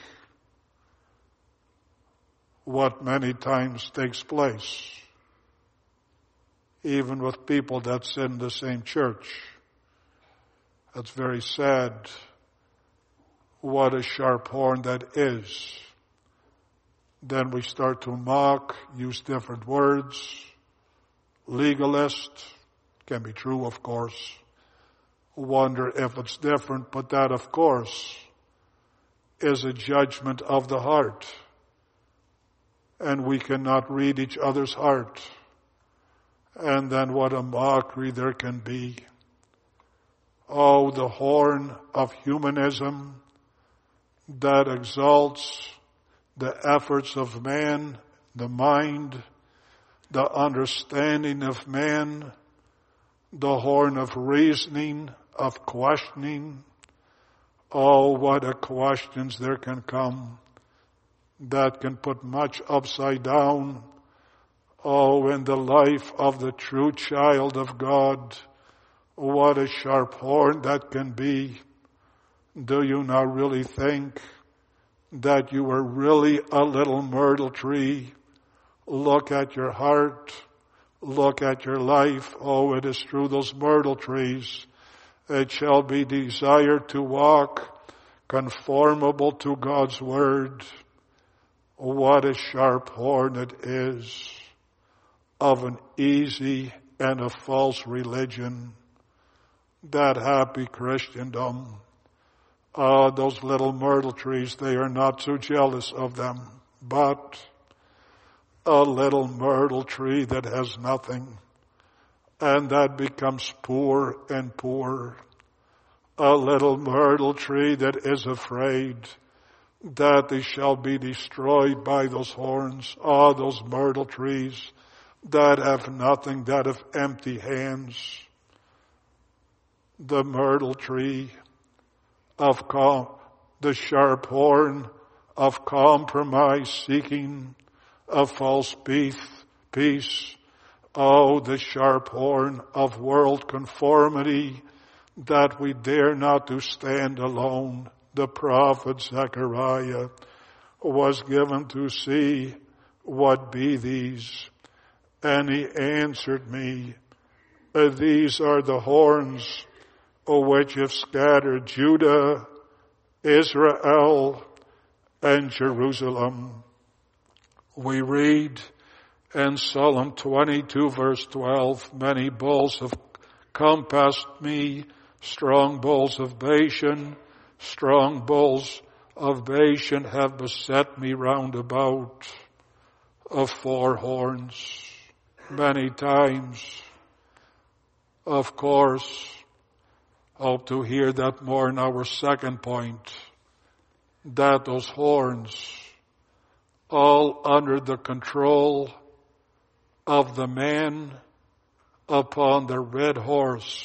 what many times takes place, even with people that sit in the same church. It's very sad what a sharp horn that is. Then we start to mock, use different words. Legalist, can be true, of course. Wonder if it's different, but that, of course, is a judgment of the heart. And we cannot read each other's heart. And then what a mockery there can be. Oh, the horn of humanism that exalts the efforts of man, the mind, the understanding of man, the horn of reasoning, of questioning. Oh, what a questions there can come that can put much upside down. Oh, in the life of the true child of God, what a sharp horn that can be. Do you now really think that you are really a little myrtle tree? Look at your heart. Look at your life. Oh, it is through those myrtle trees it shall be desired to walk conformable to God's Word. What a sharp horn it is of an easy and a false religion. That happy Christendom. Ah, uh, those little myrtle trees, they are not so jealous of them. But a little myrtle tree that has nothing, and that becomes poor and poor. A little myrtle tree that is afraid that they shall be destroyed by those horns. Ah, those myrtle trees that have nothing, that have empty hands. The myrtle tree of com- the sharp horn of compromise seeking, of false peace, peace. Oh, the sharp horn of world conformity that we dare not to stand alone. The prophet Zechariah was given to see what be these. And he answered me, these are the horns which have scattered Judah, Israel, and Jerusalem. We read in Psalm twenty-two verse twelve, many bulls have compassed me, strong bulls of Bashan, strong bulls of Bashan have beset me round about, of four horns. Many times, of course, hope to hear that more in our second point, that those horns, all under the control of the man upon the red horse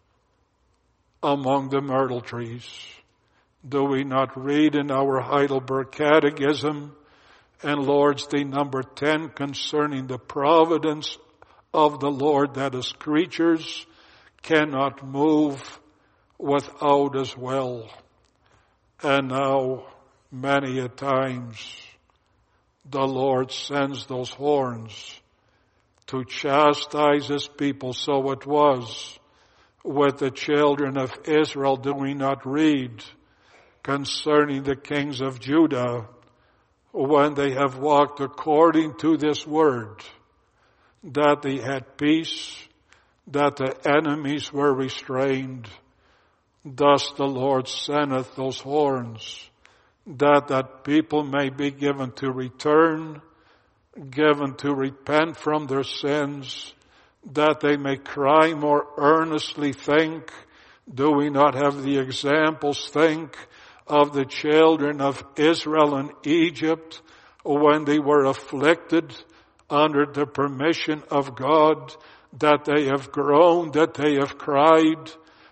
among the myrtle trees. Do we not read in our Heidelberg Catechism and Lord's Day number ten concerning the providence of the Lord, that his creatures cannot move without his will? And now, many a times, the Lord sends those horns to chastise his people. So it was with the children of Israel. Do we not read concerning the kings of Judah, when they have walked according to this word, that they had peace, that the enemies were restrained? Thus the Lord sendeth those horns, that that people may be given to return, given to repent from their sins, that they may cry more earnestly. Think, do we not have the examples? Think of the children of Israel in Egypt when they were afflicted under the permission of God, that they have groaned, that they have cried.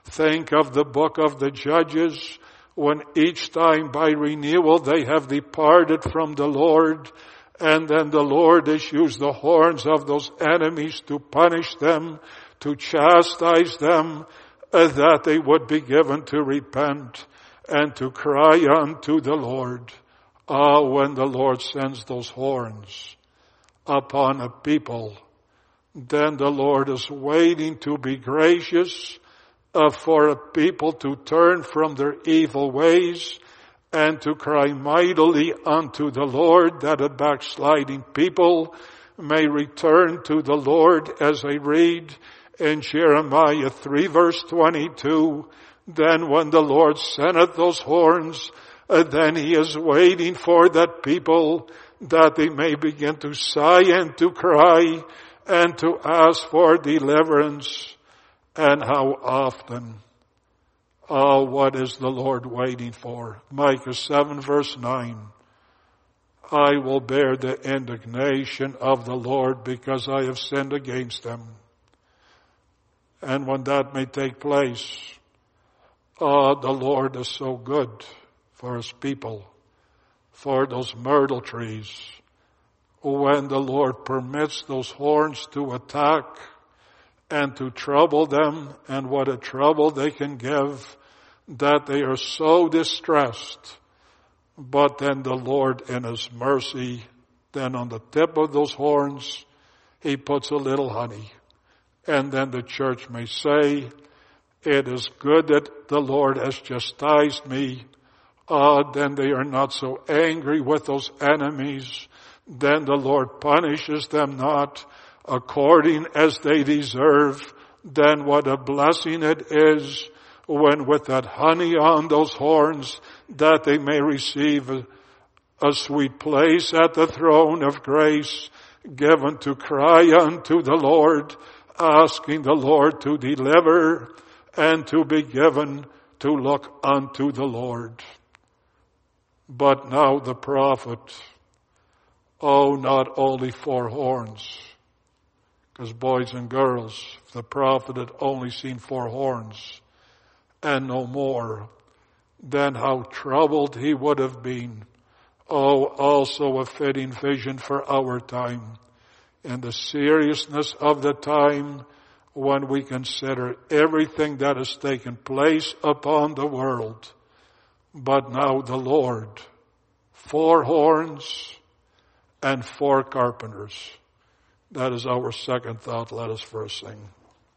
Think of the book of the Judges, when each time by renewal they have departed from the Lord, and then the Lord has used the horns of those enemies to punish them, to chastise them, uh, that they would be given to repent and to cry unto the Lord. Ah, when the Lord sends those horns upon a people, then the Lord is waiting to be gracious uh, for a people to turn from their evil ways and to cry mightily unto the Lord, that a backsliding people may return to the Lord, as I read in Jeremiah three verse twenty-two. Then when the Lord sendeth those horns, uh, then he is waiting for that people, that they may begin to sigh and to cry and to ask for deliverance. And how often, oh, what is the Lord waiting for? Micah seven verse nine. I will bear the indignation of the Lord, because I have sinned against him. And when that may take place, oh, the Lord is so good for his people, for those myrtle trees. When the Lord permits those horns to attack and to trouble them, and what a trouble they can give, that they are so distressed. But then the Lord in his mercy, then on the tip of those horns, he puts a little honey. And then the church may say, it is good that the Lord has chastised me. Ah, uh, then they are not so angry with those enemies. Then the Lord punishes them not according as they deserve. Then what a blessing it is when with that honey on those horns, that they may receive a, a sweet place at the throne of grace, given to cry unto the Lord, asking the Lord to deliver, and to be given to look unto the Lord. But now the prophet, oh, not only four horns, because boys and girls, if the prophet had only seen four horns and no more, then how troubled he would have been. Oh, also a fitting vision for our time, and the seriousness of the time when we consider everything that has taken place upon the world. But now the Lord, four horns and four carpenters. That is our second thought. Let us first sing.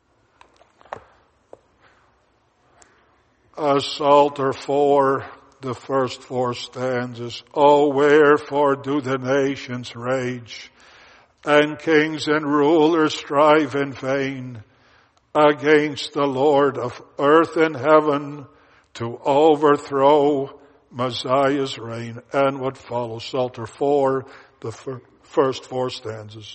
Uh, Psalter four, the first four stanzas. Oh, wherefore do the nations rage, and kings and rulers strive in vain against the Lord of earth and heaven, to overthrow Messiah's reign. And what follows, Psalter four, the fir- first four stanzas.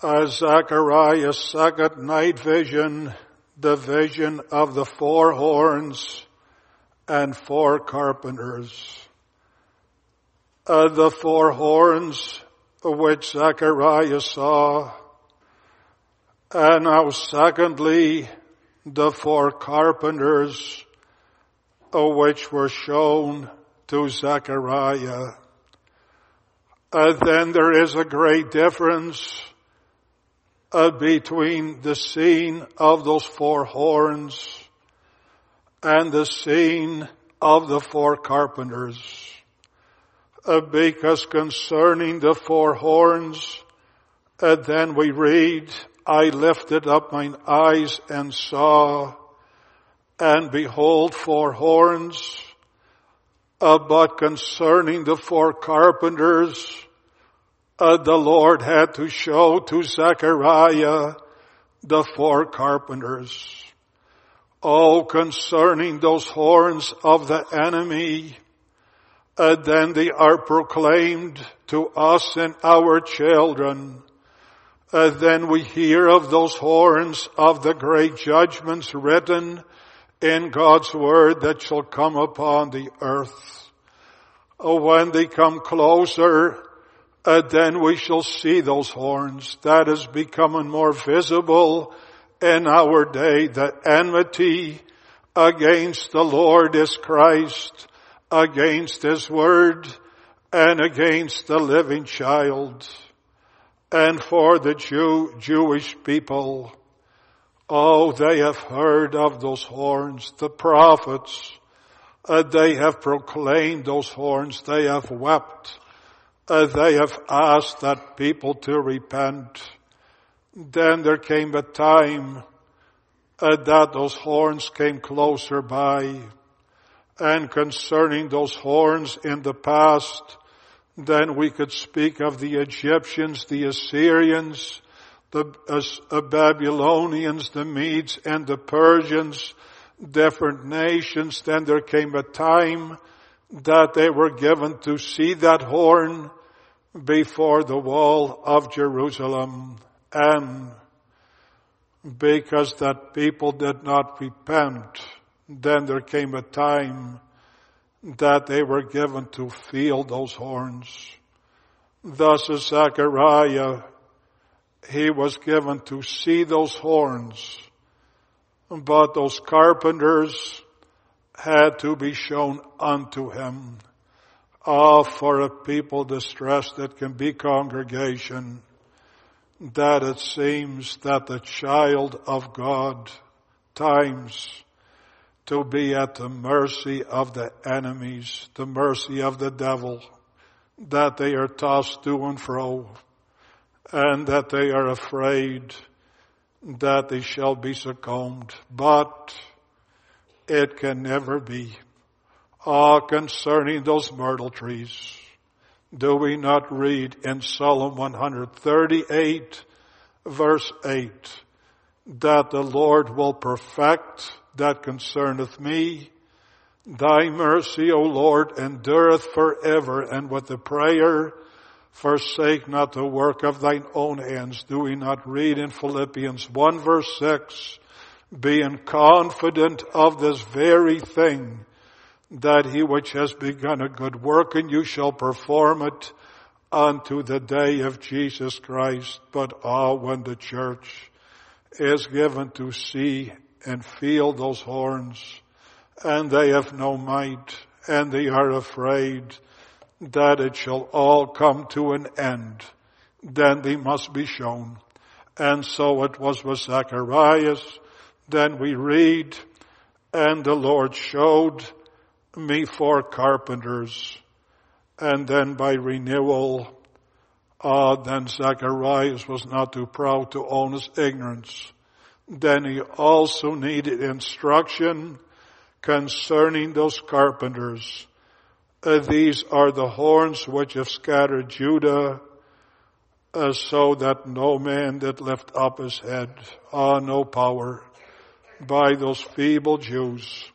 uh, Zechariah's second night vision, the vision of the four horns and four carpenters. Uh, the four horns which Zechariah saw, and now secondly, the four carpenters uh, which were shown to Zechariah. Uh, then there is a great difference uh, between the scene of those four horns and the scene of the four carpenters. Uh, because concerning the four horns, uh, then we read, I lifted up mine eyes and saw, and behold four horns. Uh, but concerning the four carpenters, uh, the Lord had to show to Zechariah the four carpenters. Oh, concerning those horns of the enemy, Uh, then they are proclaimed to us and our children. Uh, then we hear of those horns of the great judgments written in God's word that shall come upon the earth. Uh, when they come closer, uh, then we shall see those horns. That is becoming more visible in our day. The enmity against the Lord is Christ, against His word, and against the living child. And for the Jew, Jewish people, oh, they have heard of those horns. The prophets, uh, they have proclaimed those horns. They have wept. Uh, they have asked that people to repent. Then there came a time uh, that those horns came closer by. And concerning those horns in the past, then we could speak of the Egyptians, the Assyrians, the uh, Babylonians, the Medes, and the Persians, different nations. Then there came a time that they were given to see that horn before the wall of Jerusalem. And because that people did not repent, then there came a time that they were given to feel those horns. Thus as Zechariah, he was given to see those horns, but those carpenters had to be shown unto him. Ah, for a people distressed, it can be congregation, that it seems that the child of God times to be at the mercy of the enemies, the mercy of the devil, that they are tossed to and fro, and that they are afraid that they shall be succumbed. But it can never be. Ah, concerning those myrtle trees, do we not read in Psalm one thirty-eight, verse eight, that the Lord will perfect that concerneth me? Thy mercy, O Lord, endureth forever. And with the prayer, forsake not the work of thine own hands. Do we not read in Philippians one verse six, being confident of this very thing, that he which has begun a good work in you shall perform it unto the day of Jesus Christ. But ah, when the church is given to see and feel those horns, and they have no might, and they are afraid that it shall all come to an end, then they must be shown. And so it was with Zacharias. Then we read, and the Lord showed me four carpenters. And then by renewal, ah, then Zacharias was not too proud to own his ignorance. Then he also needed instruction concerning those carpenters. Uh, these are the horns which have scattered Judah, uh, so that no man did lift up his head. Ah, no power by those feeble Jews.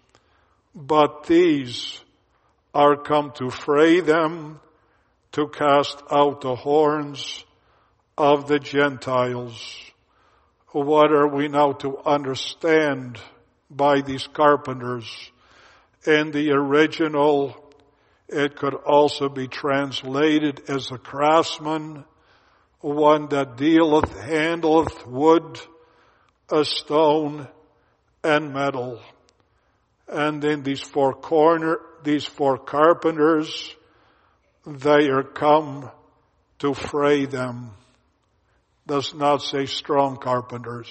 But these are come to fray them, to cast out the horns of the Gentiles. What are we now to understand by these carpenters? In the original, it could also be translated as a craftsman, one that dealeth, handleth wood, a stone, and metal. And then these four corner, these four carpenters, they are come to fray them. Does not say strong carpenters.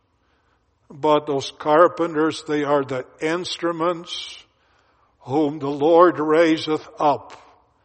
But those carpenters, they are the instruments whom the Lord raiseth up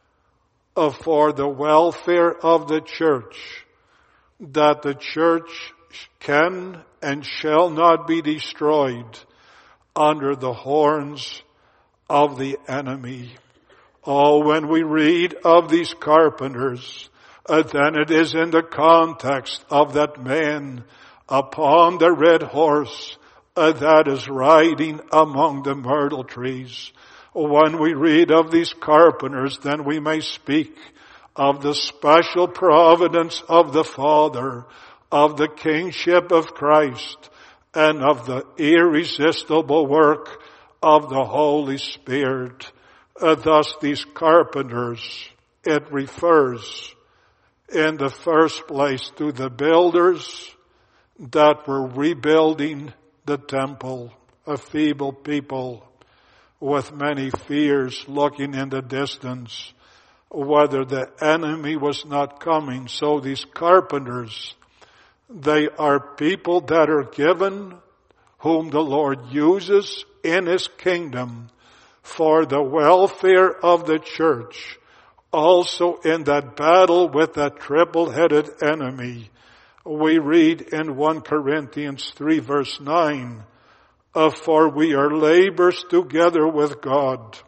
for the welfare of the church, that the church can and shall not be destroyed under the horns of the enemy. Oh, when we read of these carpenters, uh, then it is in the context of that man upon the red horse uh, that is riding among the myrtle trees. When we read of these carpenters, then we may speak of the special providence of the Father, of the kingship of Christ, and of the irresistible work of the Holy Spirit. Uh, thus these carpenters, it refers in the first place to the builders that were rebuilding the temple, a feeble people with many fears looking in the distance, whether the enemy was not coming. So these carpenters, they are people that are given, whom the Lord uses in His kingdom for the welfare of the church. Also in that battle with that triple-headed enemy, we read in First Corinthians three verse nine, Uh, for we are laborers together with God.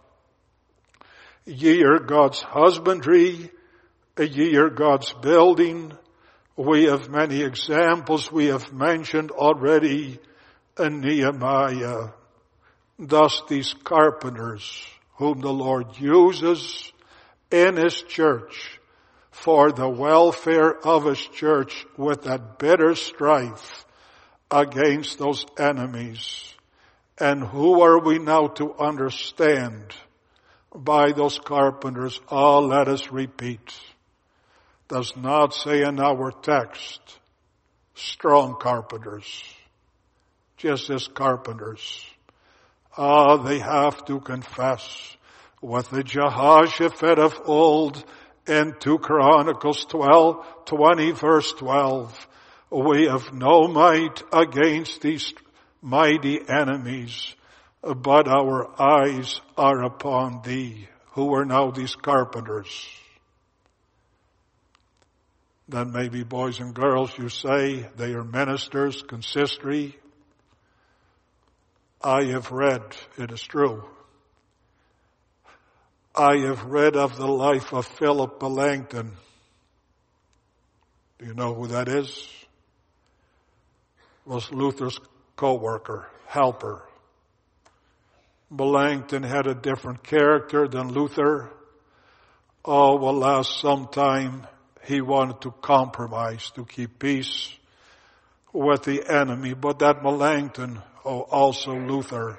Ye are God's husbandry, ye are God's building. We have many examples we have mentioned already in Nehemiah. Thus these carpenters, whom the Lord uses in His church for the welfare of His church with that bitter strife against those enemies. And who are we now to understand by those carpenters? Oh, let us repeat. Does not say in our text, strong carpenters. Just as carpenters. Ah, they have to confess with the Jehoshaphat of old in Second Chronicles twelve, twenty verse twelve. We have no might against these mighty enemies, but our eyes are upon Thee. Who are now these carpenters? Then maybe boys and girls, you say they are ministers, consistory. I have read, it is true, I have read of the life of Philip Melanchthon. Do you know who that is? Was Luther's co-worker, helper. Melanchthon had a different character than Luther. Oh, well, last some time he wanted to compromise, to keep peace with the enemy. But that Melanchthon, oh, also Luther,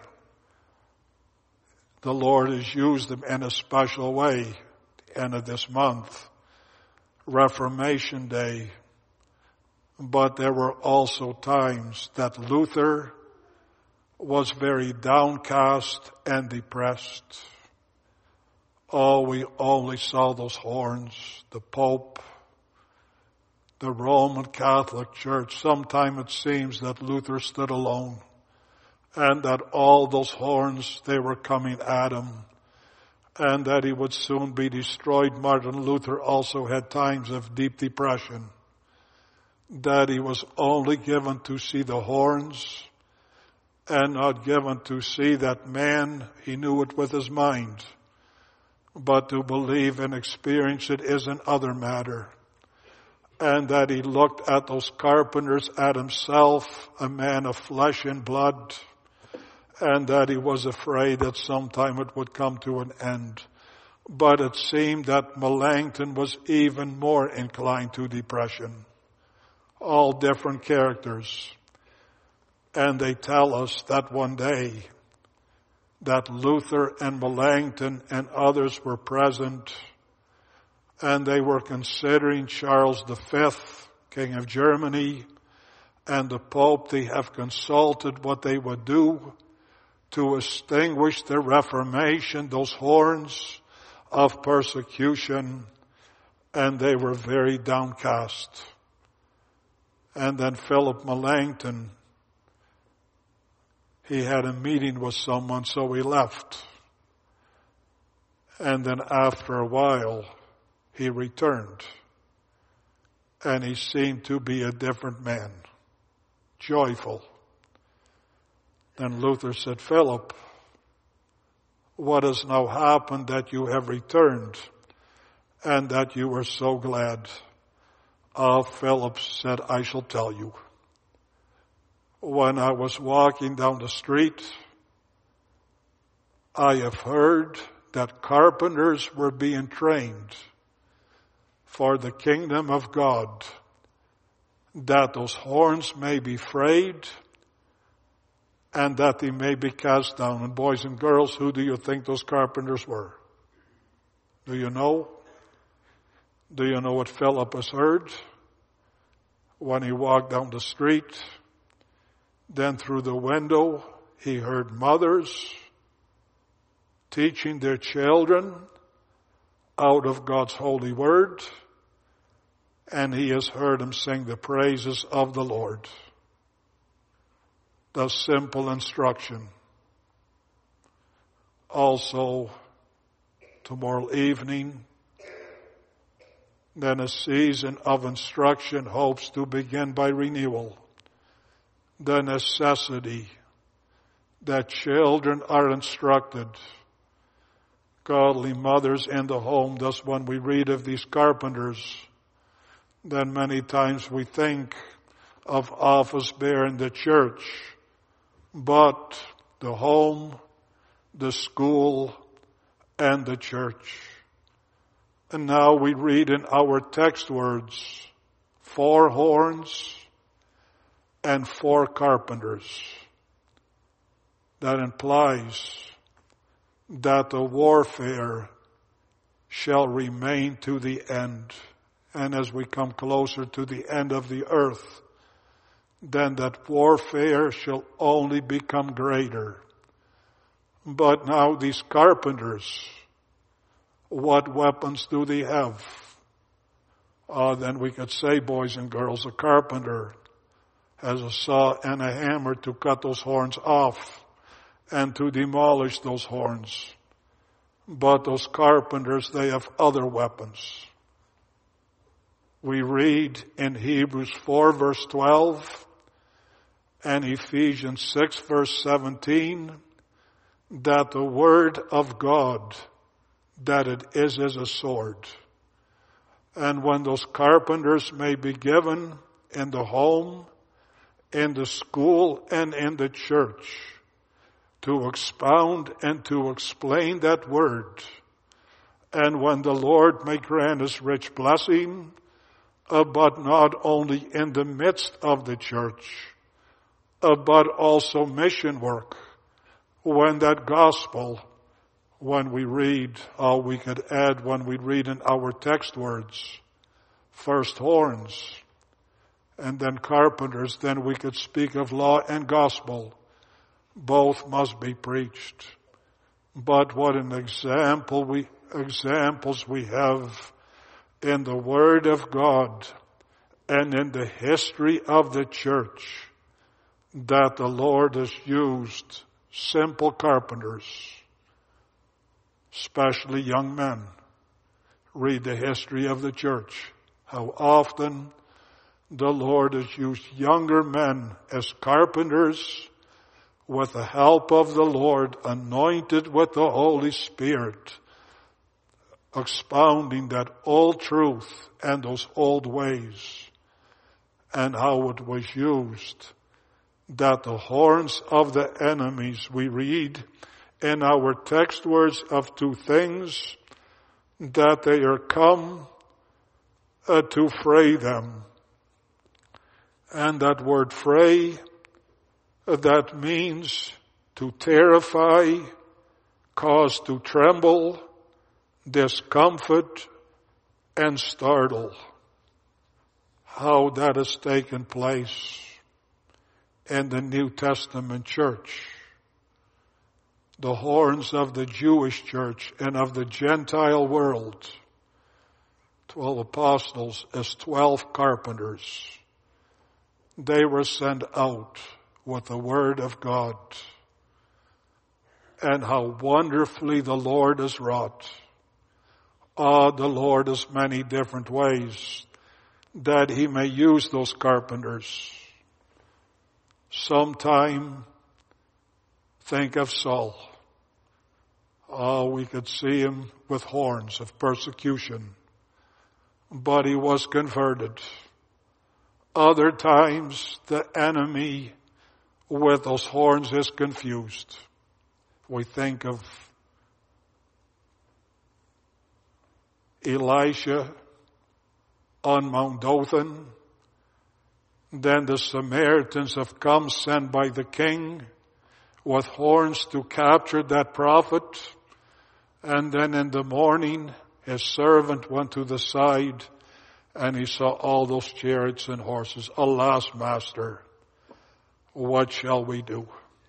the Lord has used him in a special way. The end of this month, Reformation Day. But there were also times that Luther was very downcast and depressed. Oh, we only saw those horns, the Pope, the Roman Catholic Church. Sometimes it seems that Luther stood alone and that all those horns, they were coming at him and that he would soon be destroyed. Martin Luther also had times of deep depression, that he was only given to see the horns and not given to see that man. He knew it with his mind, but to believe and experience it is another matter. And that he looked at those carpenters, at himself, a man of flesh and blood, and that he was afraid that sometime it would come to an end. But it seemed that Melanchthon was even more inclined to depression. all different characters. And they tell us that one day that Luther and Melanchthon and others were present, and they were considering Charles the Fifth, King of Germany, and the Pope. They have consulted what they would do to extinguish the Reformation, those horns of persecution, and they were very downcast. And then Philip Melanchthon, he had a meeting with someone, so he left. And then after a while, he returned. And he seemed to be a different man, joyful. Then Luther said, Philip, what has now happened that you have returned and that you were so glad? Ah, Philip said, I shall tell you. When I was walking down the street, I have heard that carpenters were being trained for the kingdom of God, that those horns may be frayed and that they may be cast down. And boys and girls, who do you think those carpenters were? Do you know? Do you know what Philip has heard when he walked down the street? Then through the window, he heard mothers teaching their children out of God's holy word, and he has heard them sing the praises of the Lord. The simple instruction. Also, tomorrow evening, then a season of instruction hopes to begin by renewal. The necessity that children are instructed. Godly mothers in the home. Thus when we read of these carpenters, then many times we think of office bearing the church. But the home, the school, and the church. And now we read in our text words, four horns and four carpenters. That implies that the warfare shall remain to the end. And as we come closer to the end of the earth, then that warfare shall only become greater. But now these carpenters, what weapons do they have? Uh, then we could say, boys and girls, a carpenter has a saw and a hammer to cut those horns off and to demolish those horns. But those carpenters, they have other weapons. We read in Hebrews four verse twelve and Ephesians six verse seventeen that the word of God, that it is as a sword. And when those carpenters may be given in the home, in the school, and in the church to expound and to explain that word, and when the Lord may grant us rich blessing, uh, but not only in the midst of the church, uh, but also mission work, when that gospel, when we read, uh, we could add when we read in our text words, first horns, and then carpenters, then we could speak of law and gospel. Both must be preached. But what an example we, examples we have in the Word of God and in the history of the church, that the Lord has used simple carpenters, especially young men. Read the history of the church. How often the Lord has used younger men as carpenters with the help of the Lord, anointed with the Holy Spirit, expounding that old truth and those old ways, and how it was used, that the horns of the enemies, we read in our text words of two things, that they are come uh, to fray them. And that word fray, that means to terrify, cause to tremble, discomfort, and startle. How that has taken place in the New Testament church. The horns of the Jewish church and of the Gentile world. Twelve apostles as twelve carpenters. They were sent out with the word of God. And how wonderfully the Lord has wrought. Ah, the Lord has many different ways that he may use those carpenters. Sometime, think of Saul. Oh, we could see him with horns of persecution. But he was converted. Other times, the enemy with those horns is confused. We think of Elisha on Mount Dothan. Then the Samaritans have come sent by the king with horns to capture that prophet. And then in the morning, his servant went to the side and he saw all those chariots and horses. Alas, master, what shall we do?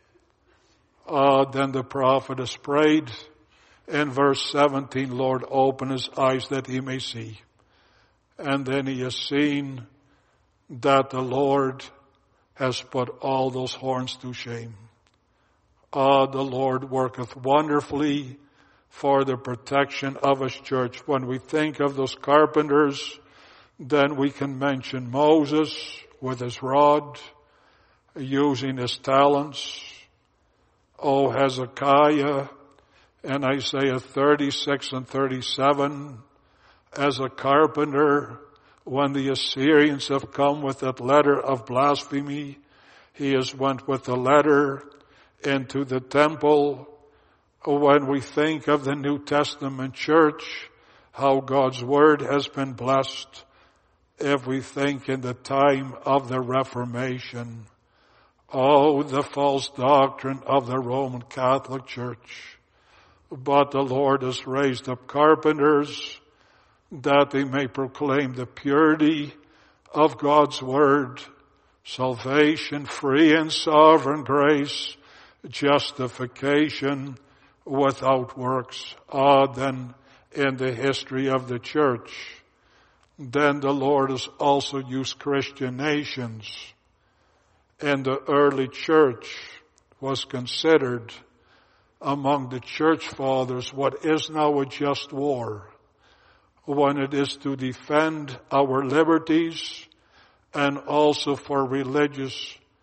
Uh, then the prophet has prayed in verse seventeen, Lord, open his eyes that he may see. And then he has seen that the Lord has put all those horns to shame. Ah, the Lord worketh wonderfully for the protection of his church. When we think of those carpenters, then we can mention Moses with his rod, using his talents. Oh, Hezekiah in Isaiah thirty-six and thirty-seven, as a carpenter, when the Assyrians have come with that letter of blasphemy, he has went with the letter into the temple. When we think of the New Testament church, how God's word has been blessed. If we think in the time of the Reformation, oh, the false doctrine of the Roman Catholic Church. But the Lord has raised up carpenters that they may proclaim the purity of God's word, salvation, free and sovereign grace, justification without works. Ah, then in the history of the church, then the Lord has also used Christian nations. And the early church was considered among the church fathers what is now a just war, when it is to defend our liberties and also for religious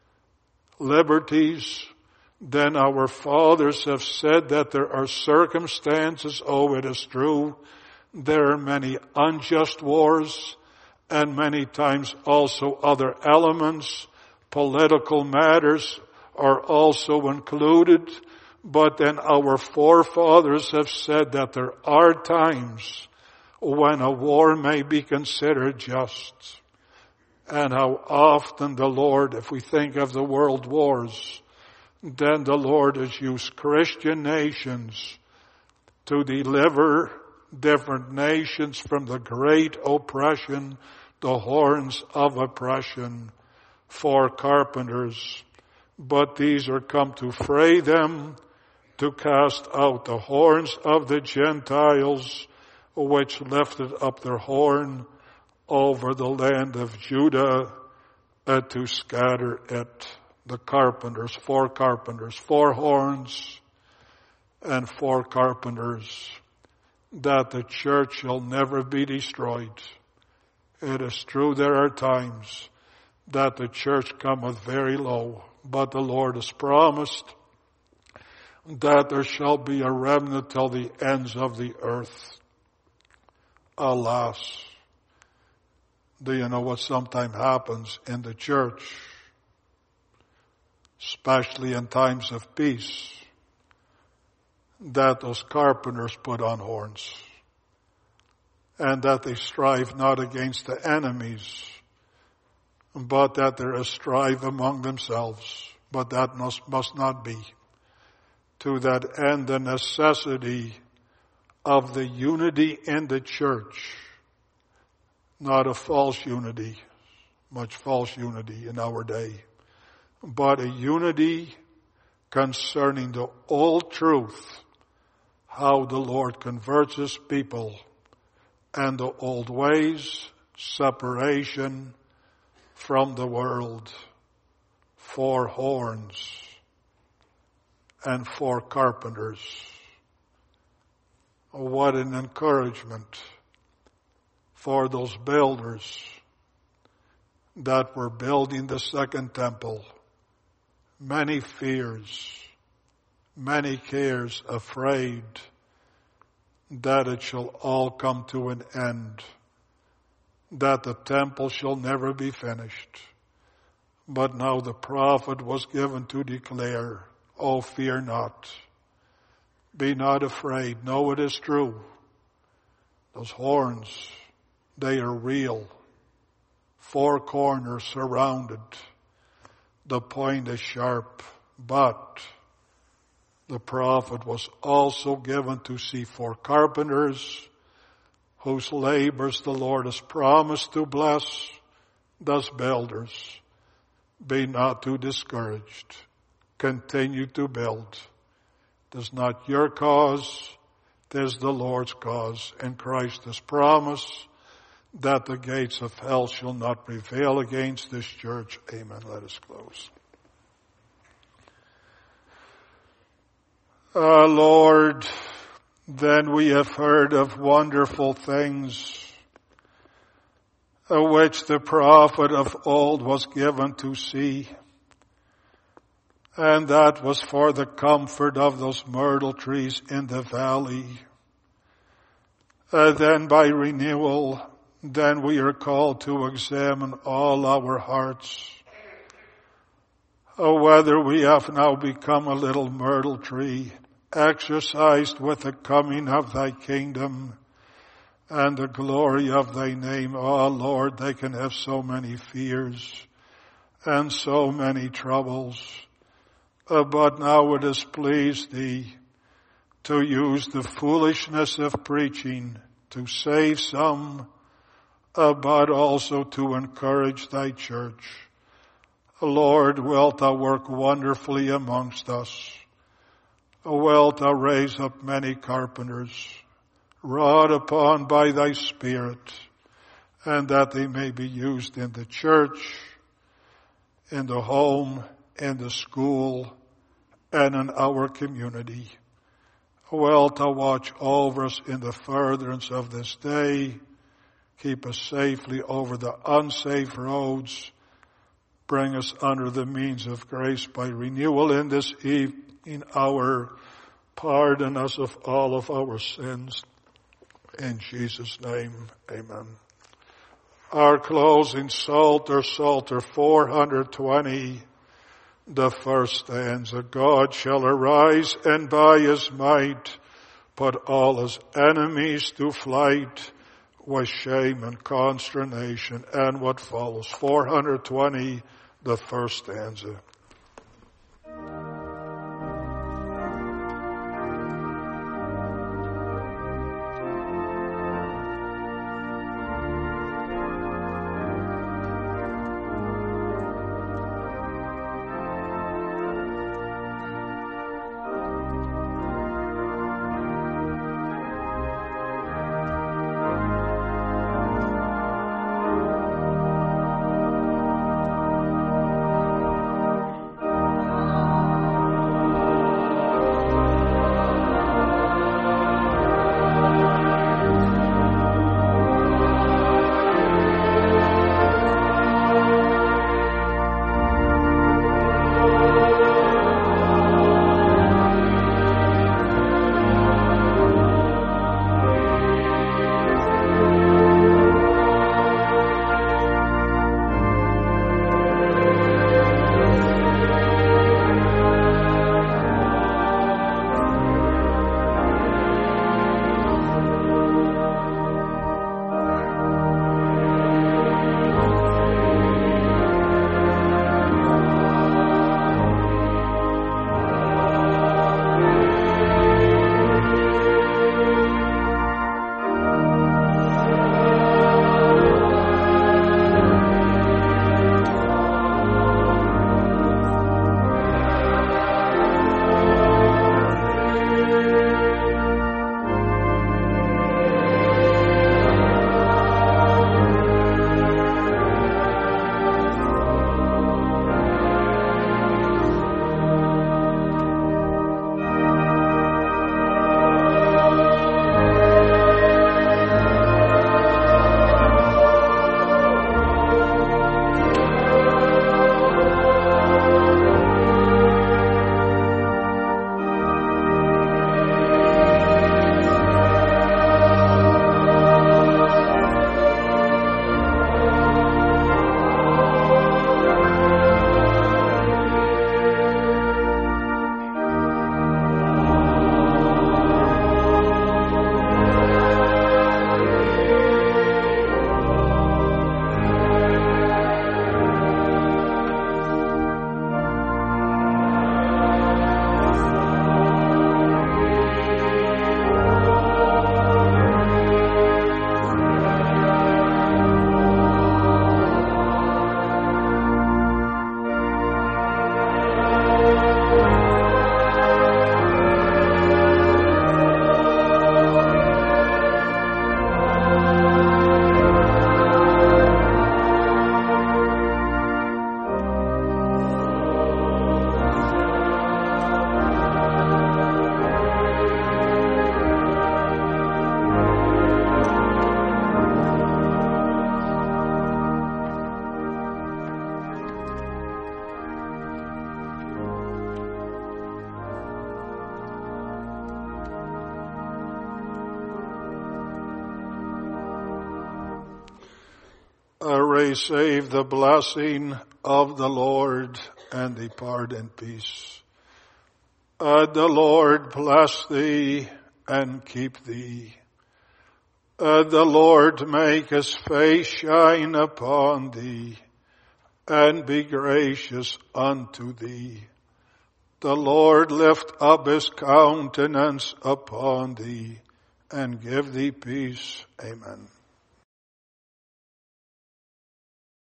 liberties. Then our fathers have said that there are circumstances, oh, it is true, there are many unjust wars and many times also other elements. Political matters are also included, but then our forefathers have said that there are times when a war may be considered just. And how often the Lord, if we think of the world wars, then the Lord has used Christian nations to deliver different nations from the great oppression, the horns of oppression for carpenters. But these are come to fray them, to cast out the horns of the Gentiles, which lifted up their horn over the land of Judah, and to scatter it. The carpenters, four carpenters, four horns, and four carpenters, that the church shall never be destroyed. It is true there are times that the church cometh very low, but the Lord has promised that there shall be a remnant till the ends of the earth. Alas, do you know what sometimes happens in the church, especially in times of peace? That those carpenters put on horns, and that they strive not against the enemies, but that there is strife among themselves. But that must, must not be. To that end, the necessity of the unity in the church, not a false unity, much false unity in our day, but a unity concerning the old truth, how the Lord converts His people, and the old ways, separation from the world, four horns and four carpenters. Oh, what an encouragement for those builders that were building the second temple. Many fears, many cares, afraid that it shall all come to an end, that the temple shall never be finished. But now the prophet was given to declare, oh, fear not. Be not afraid. No, it is true. Those horns, they are real. Four corners surrounded. The point is sharp. But the prophet was also given to see four carpenters whose labors the Lord has promised to bless. Thus, builders, be not too discouraged. Continue to build. It is not your cause, it is the Lord's cause. And Christ has promised that the gates of hell shall not prevail against this church. Amen. Let us close. Uh, Lord, then we have heard of wonderful things uh, which the prophet of old was given to see. And that was for the comfort of those myrtle trees in the valley. Uh, then by renewal, then we are called to examine all our hearts. Uh, whether we have now become a little myrtle tree, exercised with the coming of thy kingdom and the glory of thy name. Oh Lord, they can have so many fears and so many troubles. Uh, but now it has pleased thee to use the foolishness of preaching to save some, uh, but also to encourage thy church. Lord, wilt thou work wonderfully amongst us? Wilt thou raise up many carpenters, wrought upon by thy Spirit, and that they may be used in the church, in the home, in the school, and in our community. Wilt thou watch over us in the furtherance of this day, keep us safely over the unsafe roads, bring us under the means of grace by renewal in this evening hour, pardon us of all of our sins. In Jesus' name, amen. Our closing Psalter, Psalter four hundred twenty, the first stanza. God shall arise and by his might put all his enemies to flight with shame and consternation. And what follows? four hundred twenty, the first stanza. uh, receive the blessing of the Lord and depart in peace. Uh, the Lord bless thee and keep thee. Uh, the Lord make his face shine upon thee and be gracious unto thee. The Lord lift up his countenance upon thee and give thee peace. Amen.